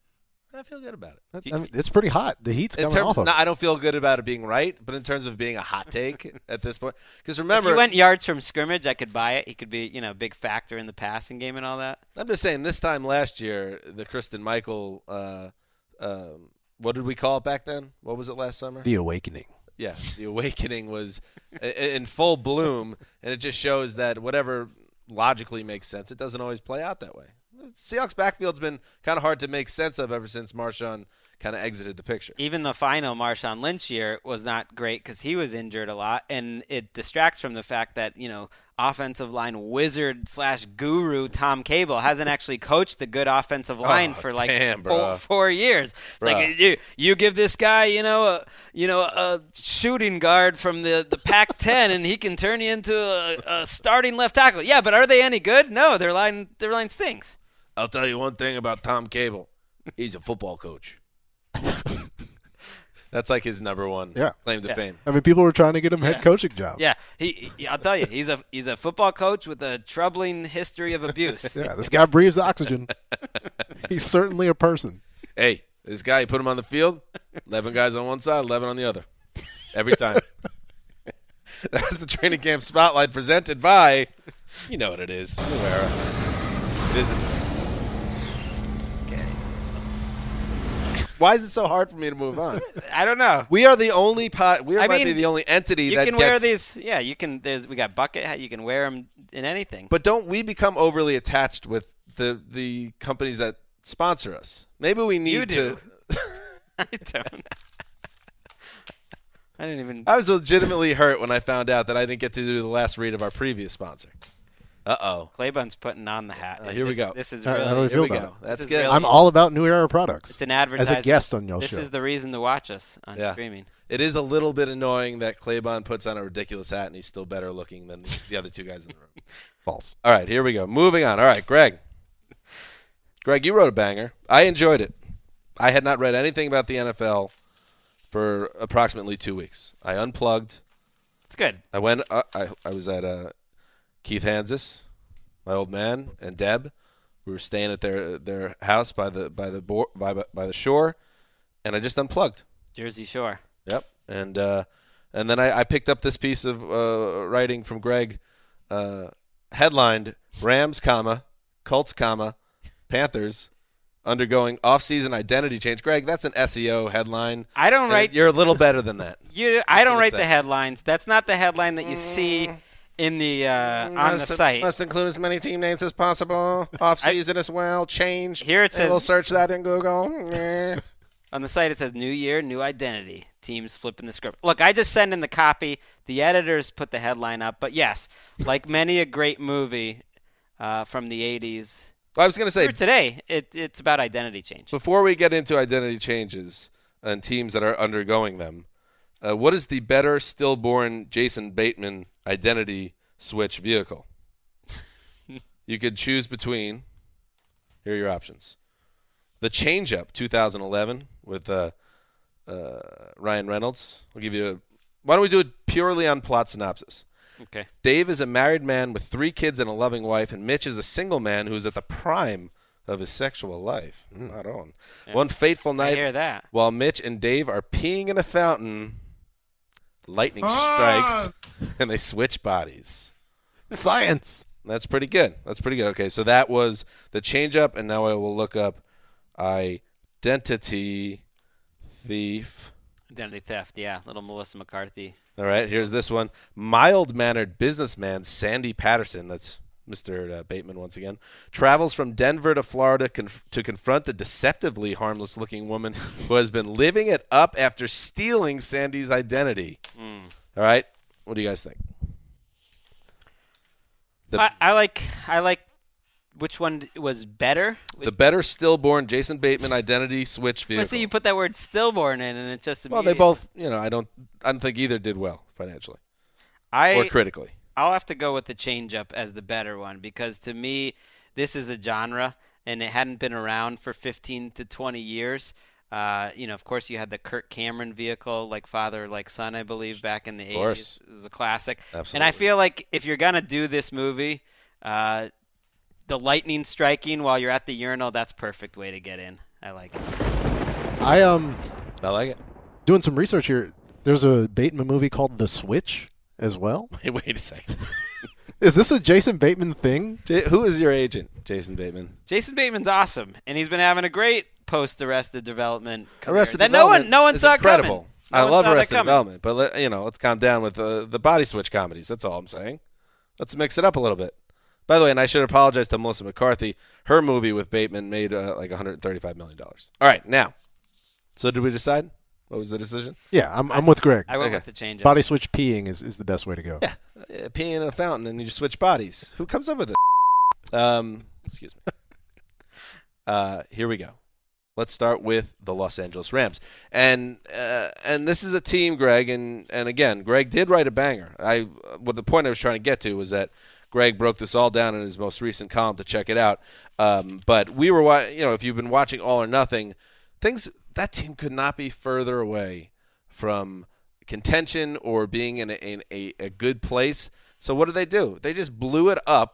[SPEAKER 4] I feel good about it.
[SPEAKER 5] I mean, it's pretty hot. The heat's
[SPEAKER 4] In
[SPEAKER 5] coming
[SPEAKER 4] terms
[SPEAKER 5] off
[SPEAKER 4] of,
[SPEAKER 5] of it.
[SPEAKER 4] I don't feel good about it being right, but in terms of being a hot take at this point, because
[SPEAKER 6] If
[SPEAKER 4] remember,
[SPEAKER 6] he went yards from scrimmage, I could buy it. He could be, a big factor in the passing game and all that.
[SPEAKER 4] I'm just saying this time last year, the Kristen Michael, what did we call it back then? What was it last summer?
[SPEAKER 5] The awakening.
[SPEAKER 4] Yeah, the awakening was in full bloom, and it just shows that whatever logically makes sense, it doesn't always play out that way. The Seahawks backfield's been kind of hard to make sense of ever since Marshawn kind of exited the picture.
[SPEAKER 6] Even the final Marshawn Lynch year was not great because he was injured a lot, and it distracts from the fact that, offensive line wizard / guru Tom Cable hasn't actually coached a good offensive line for like
[SPEAKER 4] damn, bro.
[SPEAKER 6] 4 years. It's
[SPEAKER 4] Bro.
[SPEAKER 6] like you give this guy, a shooting guard from the Pac-10, and he can turn you into a starting left tackle. Yeah, but are they any good? No, their line stinks.
[SPEAKER 4] I'll tell you one thing about Tom Cable. He's a football coach. That's like his number one claim to fame.
[SPEAKER 5] I mean, people were trying to get him head coaching job.
[SPEAKER 6] Yeah, I'll tell you, he's a football coach with a troubling history of abuse.
[SPEAKER 5] Yeah, this guy breathes oxygen. He's certainly a person.
[SPEAKER 4] Hey, this guy, you put him on the field, 11 guys on one side, 11 on the other. Every time. That was the training camp spotlight presented by, you know what it is, New Era. Visit. Okay. Why is it so hard for me to move on?
[SPEAKER 6] I don't know.
[SPEAKER 4] We are the only might be the only entity
[SPEAKER 6] you
[SPEAKER 4] that
[SPEAKER 6] can
[SPEAKER 4] gets.
[SPEAKER 6] wear these. Yeah, you can. We got bucket hat. You can wear them in anything.
[SPEAKER 4] But don't we become overly attached with the companies that sponsor us? Maybe we need
[SPEAKER 6] You do.
[SPEAKER 4] to.
[SPEAKER 6] I don't. I didn't even.
[SPEAKER 4] I was legitimately hurt when I found out that I didn't get to do the last read of our previous sponsor. Uh-oh.
[SPEAKER 6] Claybun's putting on the hat.
[SPEAKER 4] Here we go.
[SPEAKER 6] This is
[SPEAKER 5] How do
[SPEAKER 6] really.
[SPEAKER 5] we
[SPEAKER 4] Here we
[SPEAKER 5] feel
[SPEAKER 4] go.
[SPEAKER 5] about it?
[SPEAKER 4] That's
[SPEAKER 6] This is
[SPEAKER 4] good.
[SPEAKER 6] really-
[SPEAKER 5] I'm all about New Era products.
[SPEAKER 6] It's an advertisement.
[SPEAKER 5] As a guest on your
[SPEAKER 6] This
[SPEAKER 5] show.
[SPEAKER 6] is the reason to watch us on
[SPEAKER 4] Yeah.
[SPEAKER 6] streaming.
[SPEAKER 4] It is a little bit annoying that Claybon puts on a ridiculous hat and he's still better looking than the other two guys in the room.
[SPEAKER 5] False.
[SPEAKER 4] All right, here we go. Moving on. All right, Greg. Greg, you wrote a banger. I enjoyed it. I had not read anything about the NFL for approximately 2 weeks. I unplugged.
[SPEAKER 6] It's good.
[SPEAKER 4] I went. I was at Keith Hansis, my old man, and Deb. We were staying at their house by the shore, and I just unplugged.
[SPEAKER 6] Jersey Shore.
[SPEAKER 4] Yep. And then I picked up this piece of writing from Greg, headlined Rams, Colts, Panthers undergoing off-season identity change. Greg, that's an SEO headline.
[SPEAKER 6] I don't
[SPEAKER 4] And
[SPEAKER 6] write.
[SPEAKER 4] You're a little better than that.
[SPEAKER 6] I don't
[SPEAKER 4] gonna
[SPEAKER 6] write
[SPEAKER 4] say.
[SPEAKER 6] the headlines. That's not the headline that you see in the on the site.
[SPEAKER 4] Must include as many team names as possible. Off-season as well. Change.
[SPEAKER 6] Here it
[SPEAKER 4] And we'll
[SPEAKER 6] says
[SPEAKER 4] search that in Google.
[SPEAKER 6] on the site it says New Year, New Identity. Teams flipping the script. Look, I just send in the copy. The editors put the headline up. But yes, like many a great movie from the 80s.
[SPEAKER 4] I was going to say,
[SPEAKER 6] For today, it's about identity change.
[SPEAKER 4] before we get into identity changes and teams that are undergoing them, what is the better stillborn Jason Bateman identity switch vehicle? You could choose between. Here are your options. The Change-Up 2011 with Ryan Reynolds. I'll give you why don't we do it purely on plot synopsis?
[SPEAKER 6] Okay.
[SPEAKER 4] Dave is a married man with 3 kids and a loving wife, and Mitch is a single man who is at the prime of his sexual life. Not on.
[SPEAKER 6] Yeah.
[SPEAKER 4] One fateful
[SPEAKER 6] I
[SPEAKER 4] night,
[SPEAKER 6] hear that.
[SPEAKER 4] while Mitch and Dave are peeing in a fountain, lightning strikes, and they switch bodies.
[SPEAKER 5] Science.
[SPEAKER 4] That's pretty good. Okay, so that was the Change-Up, and now I will look up identity thief.
[SPEAKER 6] Identity theft, yeah. Little Melissa McCarthy.
[SPEAKER 4] All right, here's this one. Mild-mannered businessman Sandy Patterson, that's Mr. Bateman once again, travels from Denver to Florida to confront the deceptively harmless-looking woman who has been living it up after stealing Sandy's identity. All right, what do you guys think?
[SPEAKER 6] I like which one was better.
[SPEAKER 4] The better stillborn Jason Bateman identity switch vehicle.
[SPEAKER 6] Let's see, you put that word stillborn in, and it just
[SPEAKER 4] Well, they both, I don't think either did well financially or critically.
[SPEAKER 6] I'll have to go with the Change-Up as the better one because to me, this is a genre, and it hadn't been around for 15 to 20 years. Of course, you had the Kirk Cameron vehicle, like Father, like Son, I believe, back in the 80s. It was a classic.
[SPEAKER 4] Absolutely.
[SPEAKER 6] And I feel like if you're going to do this movie, the lightning striking while you're at the urinal, that's a perfect way to get in. I like it.
[SPEAKER 5] I
[SPEAKER 4] like it.
[SPEAKER 5] doing some research here. There's a Bateman movie called The Switch as well.
[SPEAKER 4] Wait a second.
[SPEAKER 5] Is this a Jason Bateman thing?
[SPEAKER 4] Who is your agent, Jason Bateman?
[SPEAKER 6] Jason Bateman's awesome, and he's been having a great post-Arrested Development career.
[SPEAKER 4] Arrested
[SPEAKER 6] that
[SPEAKER 4] Development
[SPEAKER 6] no one
[SPEAKER 4] is
[SPEAKER 6] saw
[SPEAKER 4] incredible.
[SPEAKER 6] coming.
[SPEAKER 4] I love Arrested Development, but let's calm down with the body switch comedies. That's all I'm saying. Let's mix it up a little bit. By the way, and I should apologize to Melissa McCarthy. Her movie with Bateman made like $135 million. All right, now. So did we decide? What was the decision?
[SPEAKER 5] Yeah, I'm with Greg.
[SPEAKER 6] I went with the change.
[SPEAKER 5] Body switch peeing is the best way to go.
[SPEAKER 4] Yeah, peeing in a fountain and you just switch bodies. Who comes up with it? Excuse me. Here we go. Let's start with the Los Angeles Rams, and this is a team, Greg, and again, Greg did write a banger. The point I was trying to get to was that Greg broke this all down in his most recent column to check it out. But we were, if you've been watching All or Nothing, that team could not be further away from contention or being in a good place. So what do? They just blew it up,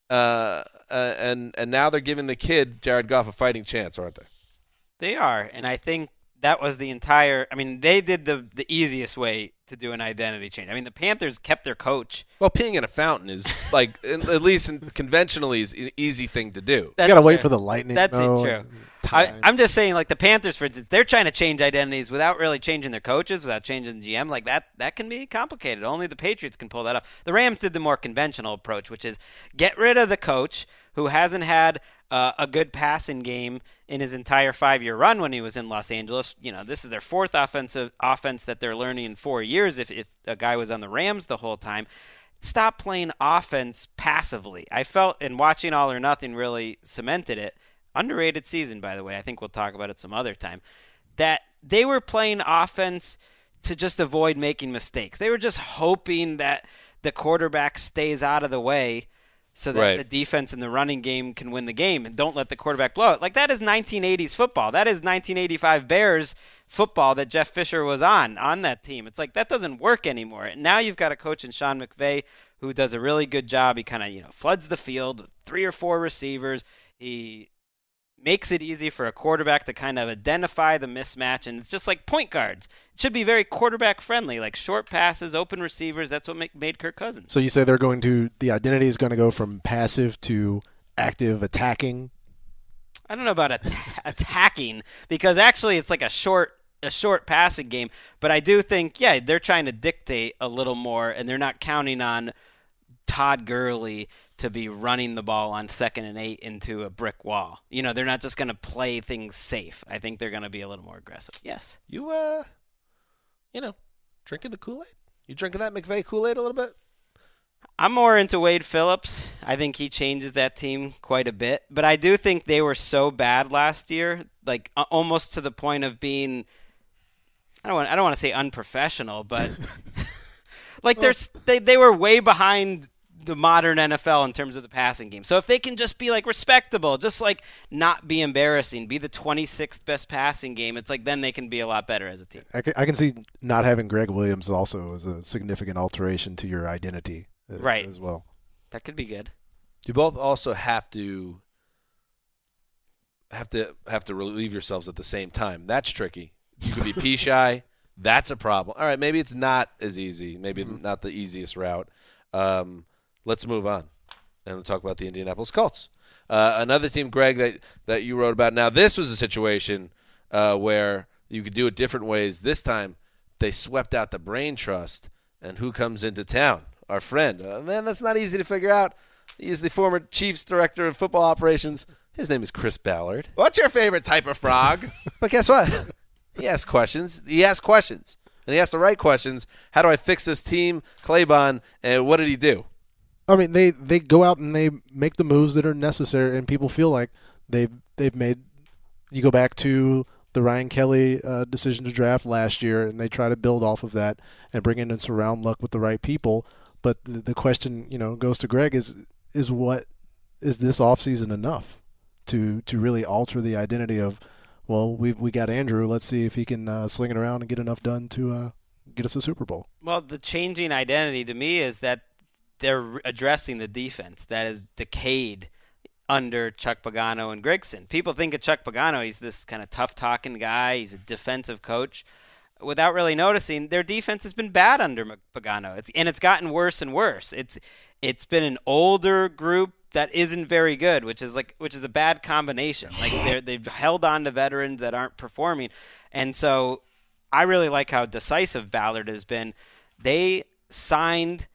[SPEAKER 4] and now they're giving the kid Jared Goff a fighting chance, aren't they?
[SPEAKER 6] They are, and I think that was the entire – I mean, they did the easiest way to do an identity change. I mean, the Panthers kept their coach.
[SPEAKER 4] Well, peeing in a fountain is, like, at least conventionally, is an easy thing to do.
[SPEAKER 5] You got to wait for the lightning.
[SPEAKER 6] That's true. I'm just saying, like, the Panthers, for instance, they're trying to change identities without really changing their coaches, without changing the GM. Like, that can be complicated. Only the Patriots can pull that off. The Rams did the more conventional approach, which is get rid of the coach who hasn't had a good passing game in his entire 5-year run when he was in Los Angeles. This is their fourth offense that they're learning in 4 years if a guy was on the Rams the whole time. Stop playing offense passively. I felt, in watching All or Nothing really cemented it, underrated season, by the way, I think we'll talk about it some other time, that they were playing offense to just avoid making mistakes. They were just hoping that the quarterback stays out of the way so that the defense and the running game can win the game and don't let the quarterback blow it. Like, that is 1980s football. That is 1985 Bears football that Jeff Fisher was on that team. It's like, that doesn't work anymore. And now you've got a coach in Sean McVay who does a really good job. He kind of, floods the field with 3 or 4 receivers. He makes it easy for a quarterback to kind of identify the mismatch, and it's just like point guards. It should be very quarterback friendly, like short passes, open receivers. That's what made Kirk Cousins.
[SPEAKER 5] So you say the identity is going to go from passive to active attacking?
[SPEAKER 6] I don't know about attacking, because actually it's like a short passing game, but I do think, they're trying to dictate a little more, and they're not counting on Todd Gurley to be running the ball on 2nd and 8 into a brick wall. They're not just going to play things safe. I think they're going to be a little more aggressive. Yes.
[SPEAKER 4] You, drinking the Kool-Aid? You drinking that McVay Kool-Aid a little bit?
[SPEAKER 6] I'm more into Wade Phillips. I think he changes that team quite a bit. But I do think they were so bad last year, like almost to the point of being, I don't want to say unprofessional, but like they were way behind the modern NFL in terms of the passing game. So if they can just be like respectable, just like not be embarrassing, be the 26th best passing game, it's like then they can be a lot better as a team.
[SPEAKER 5] I can see not having Greg Williams also as a significant alteration to your identity as well.
[SPEAKER 6] That could be good.
[SPEAKER 4] You both also have to relieve yourselves at the same time. That's tricky. You could be pee shy. That's a problem. All right, maybe it's not as easy. Maybe not the easiest route. Let's move on, and we'll talk about the Indianapolis Colts. Another team, Greg, that you wrote about. Now, this was a situation where you could do it different ways. This time, they swept out the brain trust, and who comes into town? Our friend. Man, that's not easy to figure out. He is the former Chiefs Director of Football Operations. His name is Chris Ballard. What's your favorite type of frog? But guess what? He asks questions. And he asked the right questions. How do I fix this team? Claybon, and what did he do?
[SPEAKER 5] I mean, they go out and they make the moves that are necessary, and people feel like they've made. You go back to the Ryan Kelly decision to draft last year, and they try to build off of that and bring in and surround Luck with the right people. But the question, goes to Greg is this offseason enough to really alter the identity of, well, we got Andrew. Let's see if he can sling it around and get enough done to get us a Super Bowl.
[SPEAKER 6] Well, the changing identity to me is that they're addressing the defense that is decayed under Chuck Pagano and Grigson. People think of Chuck Pagano, he's this kind of tough-talking guy. He's a defensive coach. Without really noticing, their defense has been bad under Pagano. It's gotten worse and worse. It's been an older group that isn't very good, which is a bad combination. Like they've held on to veterans that aren't performing. And so I really like how decisive Ballard has been. They signed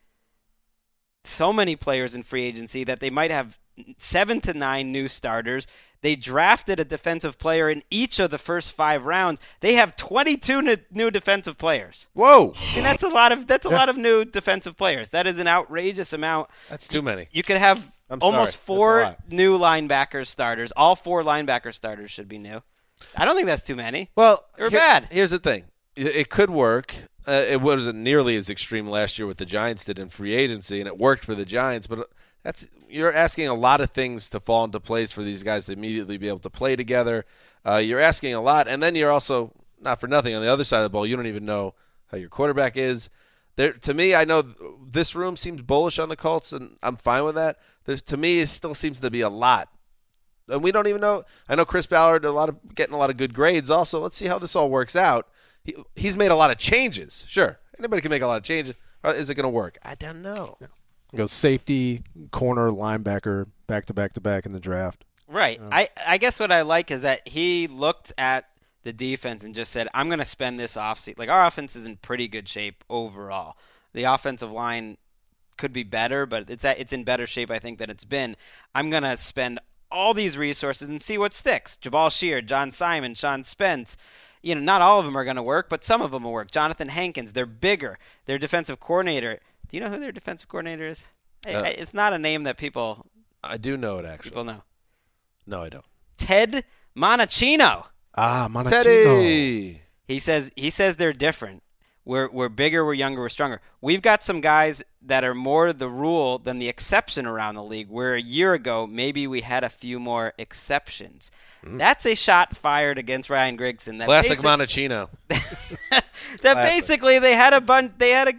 [SPEAKER 6] so many players in free agency that they might have 7 to 9 new starters. They drafted a defensive player in each of the first 5 rounds. They have 22 new defensive players.
[SPEAKER 4] Whoa!
[SPEAKER 6] I mean, that's a lot of new defensive players. That is an outrageous amount.
[SPEAKER 4] That's too many.
[SPEAKER 6] You could have almost
[SPEAKER 4] sorry. That's
[SPEAKER 6] 4 new linebacker starters. All 4 linebacker starters should be new. I don't think that's too many.
[SPEAKER 4] Well,
[SPEAKER 6] they're bad.
[SPEAKER 4] Here's the thing. It could work. It wasn't nearly as extreme last year what the Giants did in free agency, and it worked for the Giants, but you're asking a lot of things to fall into place for these guys to immediately be able to play together. You're asking a lot, and then you're also, not for nothing, on the other side of the ball, you don't even know how your quarterback is. To me, I know this room seems bullish on the Colts, and I'm fine with that. To me, it still seems to be a lot. And we don't even know. I know Chris Ballard getting a lot of good grades also. Let's see how this all works out. He's made a lot of changes. Sure, anybody can make a lot of changes. Is it going to work? I don't know.
[SPEAKER 5] Yeah. Go safety, corner, linebacker, back to back in the draft.
[SPEAKER 6] Right. I guess what I like is that he looked at the defense and just said, I'm going to spend this offseason. Like, our offense is in pretty good shape overall. The offensive line could be better, but it's in better shape, I think, than it's been. I'm going to spend all these resources and see what sticks. Jabal Sheard, John Simon, Sean Spence. You know, not all of them are going to work, but some of them will work. Jonathan Hankins, they're bigger. Their defensive coordinator. Do you know who their defensive coordinator is? It's not a name that people.
[SPEAKER 4] I do know it, actually.
[SPEAKER 6] People know.
[SPEAKER 4] No, I don't.
[SPEAKER 6] Ted Monachino.
[SPEAKER 5] Monachino.
[SPEAKER 4] Teddy.
[SPEAKER 6] He says they're different. We're bigger, we're younger, we're stronger. We've got some guys that are more the rule than the exception around the league, where a year ago maybe we had a few more exceptions. That's a shot fired against Ryan Grigson.
[SPEAKER 4] Classic Monachino.
[SPEAKER 6] Basically they had a bunch. They had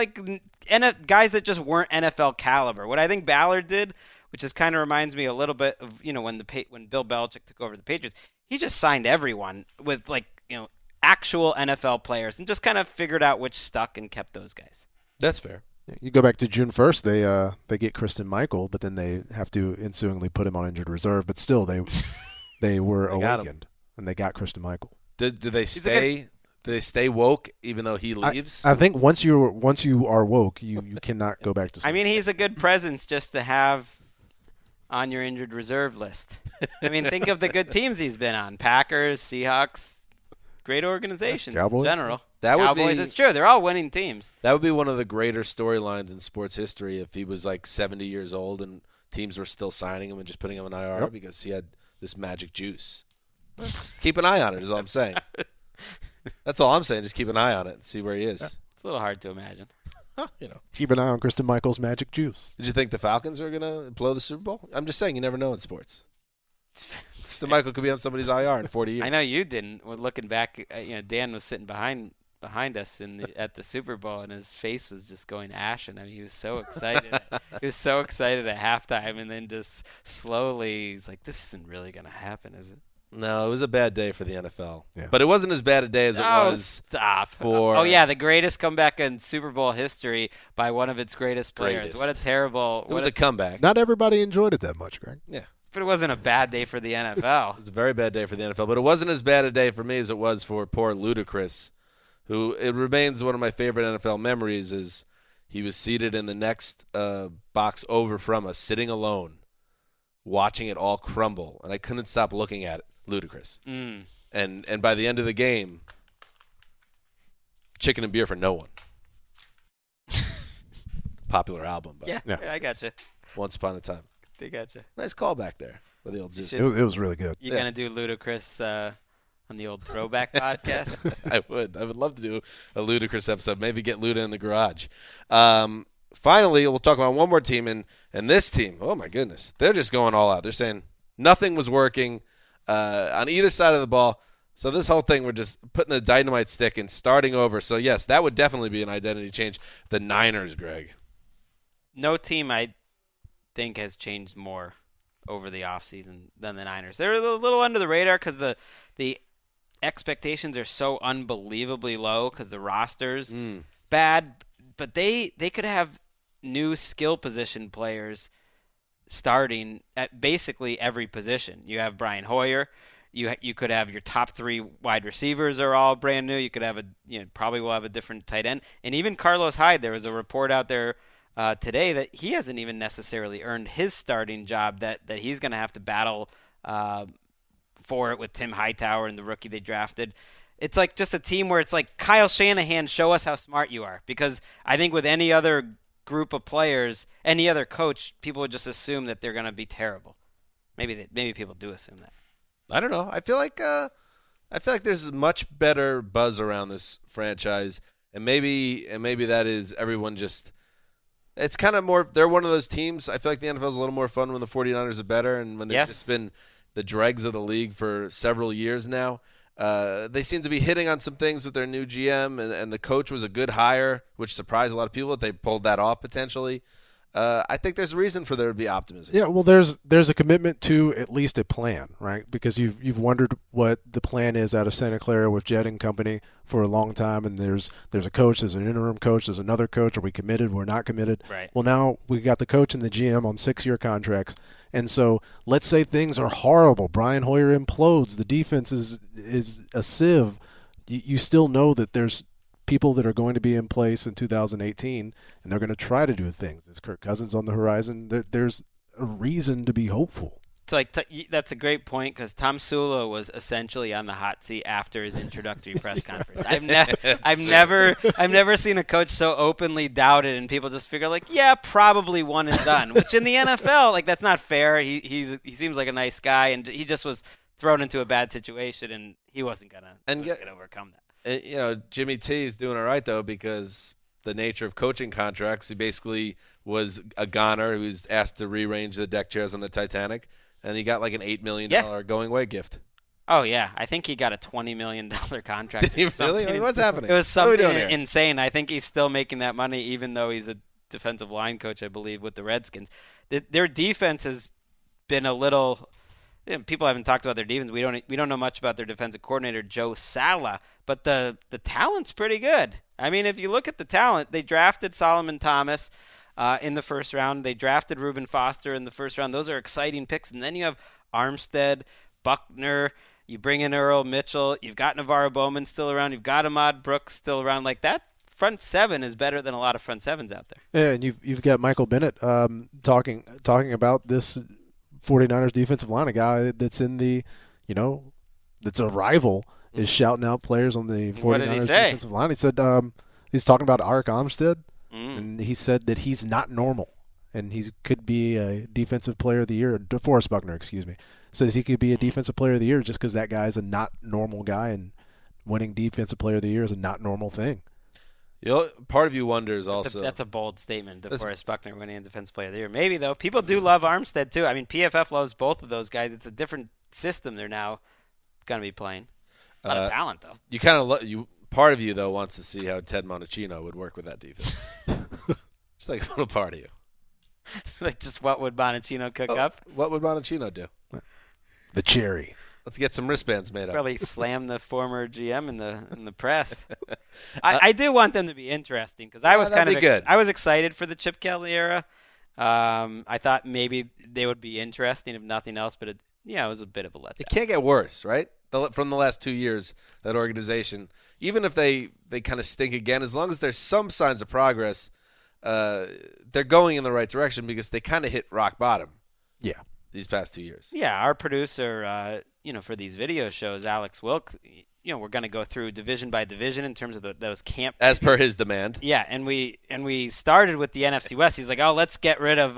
[SPEAKER 6] guys that just weren't NFL caliber. What I think Ballard did, which just kind of reminds me a little bit of when Bill Belichick took over the Patriots, he just signed everyone with actual NFL players and just kind of figured out which stuck and kept those guys.
[SPEAKER 4] That's fair.
[SPEAKER 5] You go back to June 1st, they get Christine Michael, but then they have to ensuingly put him on injured reserve. But still, they were awakened, and they got Christine Michael.
[SPEAKER 4] Did they stay? Do they stay woke even though he leaves?
[SPEAKER 5] I think once you are woke, you cannot go back to sleep.
[SPEAKER 6] I mean, he's a good presence just to have on your injured reserve list. I mean, think of the good teams he's been on. Packers, Seahawks, great organizations
[SPEAKER 5] Cowboys?
[SPEAKER 6] in general.
[SPEAKER 4] Cowboys,
[SPEAKER 6] it's true. They're all winning teams.
[SPEAKER 4] That would be one of the greater storylines in sports history if he was like 70 years old and teams were still signing him and just putting him in IR because he had this magic juice. Just keep an eye on it is all I'm saying. That's all I'm saying. Just keep an eye on it and see where he is.
[SPEAKER 6] Yeah. It's a little hard to imagine.
[SPEAKER 5] Keep an eye on Christine Michael's magic juice.
[SPEAKER 4] Did you think the Falcons are going to blow the Super Bowl? I'm just saying you never know in sports. Christine Michael could be on somebody's IR in 40 years.
[SPEAKER 6] I know you didn't. Looking back, Dan was sitting behind us at the Super Bowl, and his face was just going ashen. I mean, he was so excited. He was so excited at halftime, and then just slowly, he's like, "This isn't really going to happen, is it?"
[SPEAKER 4] No, it was a bad day for the NFL.
[SPEAKER 5] Yeah.
[SPEAKER 4] But it wasn't as bad a day as it was.
[SPEAKER 6] Stop.
[SPEAKER 4] For
[SPEAKER 6] the greatest comeback in Super Bowl history by one of its greatest players. What a terrible.
[SPEAKER 4] It was a comeback.
[SPEAKER 5] Not everybody enjoyed it that much, Greg.
[SPEAKER 4] Yeah.
[SPEAKER 6] But it wasn't a bad day for the NFL.
[SPEAKER 4] It was a very bad day for the NFL, but it wasn't as bad a day for me as it was for poor Ludacris, who it remains one of my favorite NFL memories is he was seated in the next box over from us, sitting alone, watching it all crumble, and I couldn't stop looking at it. Ludacris. And by the end of the game, Chicken and Beer for No One. Popular album. But
[SPEAKER 6] yeah, I gotcha.
[SPEAKER 4] Once Upon a Time.
[SPEAKER 6] They gotcha.
[SPEAKER 4] Nice callback there with the old Zeus.
[SPEAKER 5] It was really good.
[SPEAKER 6] You going to do Ludacris on the old Throwback podcast?
[SPEAKER 4] I would love to do a Ludacris episode. Maybe get Luda in the garage. Finally, we'll talk about one more team. And this team, oh my goodness, they're just going all out. They're saying nothing was working on either side of the ball. So this whole thing, we're just putting the dynamite stick and starting over. So, yes, that would definitely be an identity change. The Niners, Greg.
[SPEAKER 6] No team, I think, has changed more over the offseason than the Niners. They're a little under the radar because the expectations are so unbelievably low because the roster's bad. But they could have new skill position players starting at basically every position. You have Brian Hoyer. You could have your top 3 wide receivers are all brand new. You could have probably will have a different tight end, and even Carlos Hyde. There was a report out there today that he hasn't even necessarily earned his starting job. That he's going to have to battle for it with Tim Hightower and the rookie they drafted. It's like just a team where it's like Kyle Shanahan, show us how smart you are, because I think with any other group of players, any other coach, people would just assume that they're going to be terrible. Maybe people do assume that.
[SPEAKER 4] I don't know. I feel like there's much better buzz around this franchise, and maybe that is everyone just. It's kind of more. They're one of those teams. I feel like the NFL is a little more fun when the 49ers are better, and when they've just been the dregs of the league for several years now. They seem to be hitting on some things with their new GM, and the coach was a good hire, which surprised a lot of people that they pulled that off potentially. I think there's a reason for there to be optimism.
[SPEAKER 5] Yeah, well, there's a commitment to at least a plan, right? Because you've wondered what the plan is out of Santa Clara with Jed and company for a long time, and there's a coach, there's an interim coach, there's another coach. Are we committed? We're not committed.
[SPEAKER 6] Right.
[SPEAKER 5] Well, now we got the coach and the GM on 6-year contracts, and so let's say things are horrible. Brian Hoyer implodes. The defense is a sieve. You still know that there's people that are going to be in place in 2018, and they're going to try to do things. Is Kirk Cousins on the horizon? There's a reason to be hopeful.
[SPEAKER 6] It's like that's a great point, because Tom Sula was essentially on the hot seat after his introductory press conference. I've never seen a coach so openly doubted, and people just figure like, yeah, probably one and done. Which in the NFL, like, that's not fair. He seems like a nice guy, and he just was thrown into a bad situation, and he wasn't gonna overcome that.
[SPEAKER 4] Jimmy T is doing all right, though, because the nature of coaching contracts, he basically was a goner who was asked to rearrange the deck chairs on the Titanic, and he got like an $8 million going away gift.
[SPEAKER 6] Oh, yeah. I think he got a $20 million contract.
[SPEAKER 4] Did he really? I mean, what's happening?
[SPEAKER 6] It was something insane. I think he's still making that money, even though he's a defensive line coach, I believe, with the Redskins. Their defense has been a little – people haven't talked about their defense. We don't know much about their defensive coordinator, Joe Sala, but the talent's pretty good. I mean, if you look at the talent, they drafted Solomon Thomas in the first round. They drafted Reuben Foster in the first round. Those are exciting picks. And then you have Armstead, Buckner. You bring in Earl Mitchell. You've got Navarro Bowman still around. You've got Ahmad Brooks still around. Like, that front seven is better than a lot of front sevens out there.
[SPEAKER 5] Yeah, and you've got Michael Bennett talking about this 49ers defensive line, a guy that's in the, that's a rival, is shouting out players on the 49ers defensive line. He said he's talking about Arik Armstead, and he said that he's not normal, and he could be a defensive player of the year. DeForest Buckner, says he could be a defensive player of the year just because that guy's a not normal guy, and winning defensive player of the year is a not normal thing.
[SPEAKER 4] Part of you wonders also.
[SPEAKER 6] That's a bold statement, DeForest Buckner winning Defensive Player of the Year. Maybe, though. People do love Armstead, too. I mean, PFF loves both of those guys. It's a different system they're now going to be playing. A lot of talent, though.
[SPEAKER 4] You kind of part of you, though, wants to see how Ted Monachino would work with that defense. Just like a little part of you.
[SPEAKER 6] Like, just what would Monachino cook up?
[SPEAKER 4] What would Monachino do?
[SPEAKER 5] The cherry.
[SPEAKER 4] Let's get some wristbands made up.
[SPEAKER 6] Probably slam the former GM in the press. I do want them to be interesting, because I was I was excited for the Chip Kelly era. I thought maybe they would be interesting if nothing else, but it was a bit of a letdown.
[SPEAKER 4] It can't get worse, right? From the last 2 years, that organization, even if they kind of stink again, as long as there's some signs of progress, they're going in the right direction, because they kind of hit rock bottom.
[SPEAKER 5] Yeah.
[SPEAKER 4] These past 2 years.
[SPEAKER 6] Yeah, our producer, for these video shows, Alex Wilk, we're going to go through division by division in terms of those camp.
[SPEAKER 4] As per his demand.
[SPEAKER 6] Yeah, and we started with the NFC West. He's like, oh, let's get rid of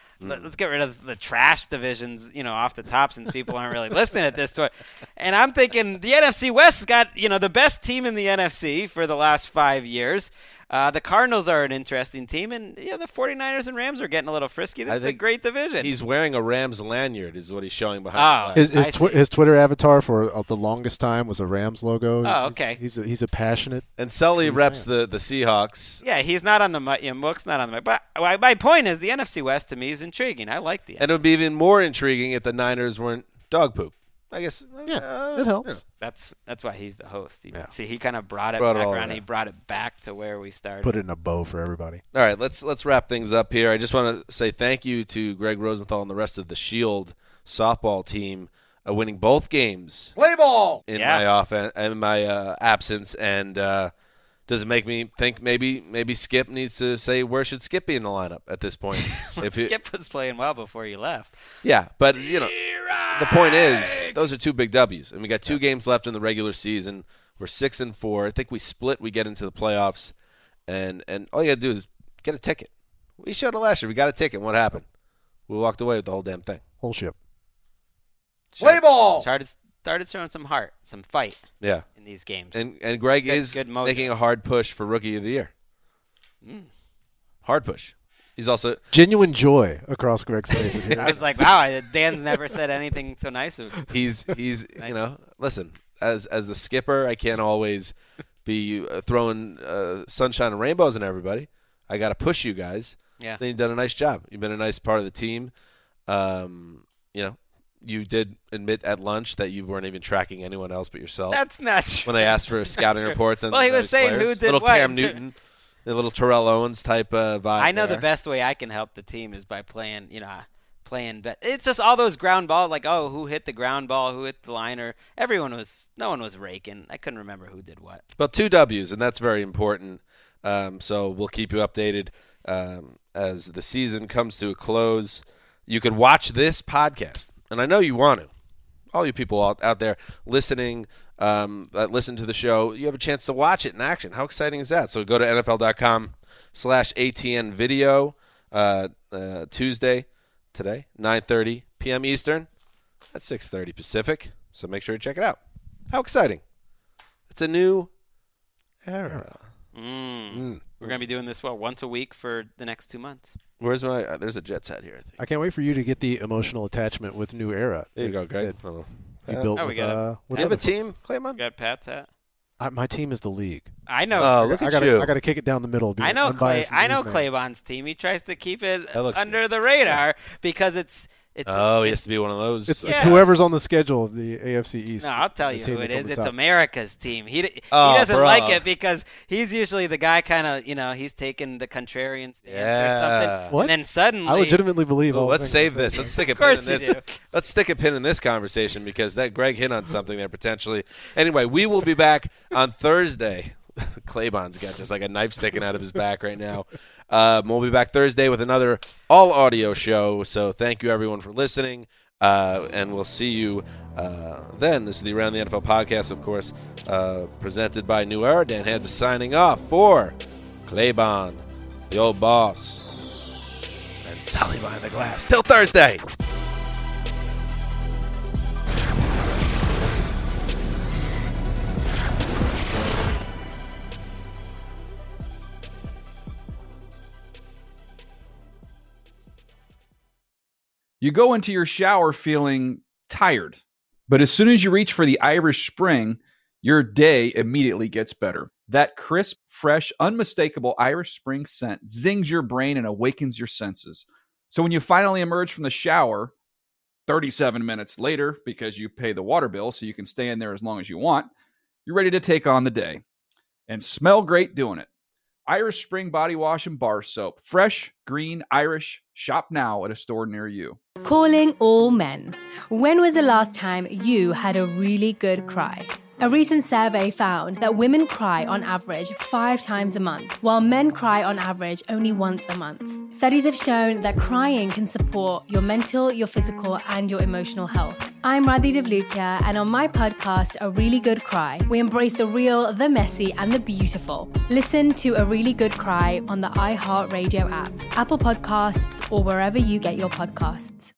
[SPEAKER 6] the trash divisions, off the top, since people aren't really listening at this point. And I'm thinking the NFC West has got, the best team in the NFC for the last 5 years. The Cardinals are an interesting team, and the 49ers and Rams are getting a little frisky. This is a great division.
[SPEAKER 4] He's wearing a Rams lanyard is what he's showing behind.
[SPEAKER 5] His Twitter avatar for the longest time was a Rams logo.
[SPEAKER 6] Oh, okay.
[SPEAKER 5] He's a passionate.
[SPEAKER 4] And Sully reps the Seahawks.
[SPEAKER 6] Yeah, he's not on the mic. Mook's not on the mic. But my point is, the NFC West to me is intriguing. I like the
[SPEAKER 4] And it would be even more intriguing if the Niners weren't dog poop. I guess.
[SPEAKER 5] Yeah, it helps.
[SPEAKER 4] Yeah.
[SPEAKER 6] That's why he's the host.
[SPEAKER 5] Yeah.
[SPEAKER 6] See, he kind of brought it
[SPEAKER 4] Brought it
[SPEAKER 6] back
[SPEAKER 4] all
[SPEAKER 6] around.
[SPEAKER 4] around.
[SPEAKER 6] He brought it back to where we started.
[SPEAKER 5] Put it in a bow for everybody.
[SPEAKER 4] All right, let's wrap things up here. I just want to say thank you to Greg Rosenthal and the rest of the Shield softball team winning both games.
[SPEAKER 1] Play ball!
[SPEAKER 4] In my absence, and does it make me think maybe Skip needs to say where should Skip be in the lineup at this point?
[SPEAKER 6] Skip was playing well before you left.
[SPEAKER 4] Yeah, but the point is those are two big W's, and we got 2 games left in the regular season. We're 6-4. I think we split. We get into the playoffs, and all you got to do is get a ticket. We showed it last year. We got a ticket. What happened? We walked away with the whole damn thing.
[SPEAKER 5] Whole ship.
[SPEAKER 1] Play ball!
[SPEAKER 6] Started showing some heart, some fight.
[SPEAKER 4] Yeah.
[SPEAKER 6] In these games.
[SPEAKER 4] And Greg is
[SPEAKER 6] good mojo.
[SPEAKER 4] making a hard push for Rookie of the Year. Hard push. He's also
[SPEAKER 5] Genuine joy across Greg's face. Here.
[SPEAKER 6] I was like, wow, Dan's never said anything so nice of him.
[SPEAKER 4] he's nice. Listen, as the skipper, I can't always be throwing sunshine and rainbows on everybody. I got to push you guys.
[SPEAKER 6] Yeah.
[SPEAKER 4] Then you've done a nice job. You've been a nice part of the team. You did admit at lunch that you weren't even tracking anyone else but yourself.
[SPEAKER 6] That's not true.
[SPEAKER 4] When I asked for scouting reports.
[SPEAKER 6] Well, he was saying
[SPEAKER 4] players.
[SPEAKER 6] who did
[SPEAKER 4] little
[SPEAKER 6] what.
[SPEAKER 4] Cam Newton, a little Terrell Owens type vibe.
[SPEAKER 6] I know
[SPEAKER 4] there.
[SPEAKER 6] the best way I can help the team is by playing. But it's just all those ground balls. Like, who hit the ground ball? Who hit the liner? No one was raking. I couldn't remember who did what.
[SPEAKER 4] Well, 2 W's, and that's very important. So we'll keep you updated as the season comes to a close. You could watch this podcast, and I know you want to. All you people out there listening, that listen to the show, you have a chance to watch it in action. How exciting is that? So go to NFL.com/ATN video Tuesday, today, 9:30 p.m. Eastern. That's 6:30 Pacific. So make sure you check it out. How exciting. It's a new era.
[SPEAKER 6] We're going to be doing this, once a week for the next 2 months.
[SPEAKER 4] Where's my there's a Jets hat here, I think.
[SPEAKER 5] I can't wait for you to get the emotional attachment with New Era.
[SPEAKER 4] There you go, Greg.
[SPEAKER 5] You built
[SPEAKER 6] we
[SPEAKER 5] with,
[SPEAKER 6] got
[SPEAKER 5] with
[SPEAKER 4] you have a
[SPEAKER 5] other folks.
[SPEAKER 4] team, Claymon?
[SPEAKER 6] Got Pat's hat?
[SPEAKER 5] My team is the league.
[SPEAKER 6] I know.
[SPEAKER 4] Oh, look at you.
[SPEAKER 5] I got to kick it down the middle.
[SPEAKER 6] I know Claybon's team. He tries to keep it
[SPEAKER 4] That looks
[SPEAKER 6] under the radar because it's
[SPEAKER 4] he has to be one of those.
[SPEAKER 5] It's whoever's on the schedule of the AFC East.
[SPEAKER 6] No, I'll tell you who it is. It's America's team. He doesn't like it because he's usually the guy kind of, he's taking the contrarian stance or something.
[SPEAKER 5] What?
[SPEAKER 6] And then suddenly.
[SPEAKER 5] I legitimately believe all
[SPEAKER 4] let's
[SPEAKER 5] the
[SPEAKER 4] save
[SPEAKER 5] things
[SPEAKER 4] this. Let's stick a
[SPEAKER 6] Of
[SPEAKER 4] pin in
[SPEAKER 6] course you
[SPEAKER 4] this.
[SPEAKER 6] do.
[SPEAKER 4] Let's stick a pin in this conversation because that Greg hit on something there potentially. Anyway, we will be back on Thursday. Claybon's got just like a knife sticking out of his back right now. We'll be back Thursday with another all-audio show. So thank you, everyone, for listening. And we'll see you then. This is the Around the NFL podcast, of course, presented by New Era. Dan Hanzus signing off for Claybon, the old boss, and Sally behind the glass. Till Thursday.
[SPEAKER 1] You go into your shower feeling tired, but as soon as you reach for the Irish Spring, your day immediately gets better. That crisp, fresh, unmistakable Irish Spring scent zings your brain and awakens your senses. So when you finally emerge from the shower, 37 minutes later, because you pay the water bill so you can stay in there as long as you want, you're ready to take on the day. And smell great doing it. Irish Spring Body Wash and Bar Soap. Fresh, green, Irish. Shop now at a store near you.
[SPEAKER 2] Calling all men. When was the last time you had a really good cry? A recent survey found that women cry on average 5 times a month, while men cry on average only once a month. Studies have shown that crying can support your mental, your physical, and your emotional health. I'm Radhi Devlukia, and on my podcast, A Really Good Cry, we embrace the real, the messy, and the beautiful. Listen to A Really Good Cry on the iHeartRadio app, Apple Podcasts, or wherever you get your podcasts.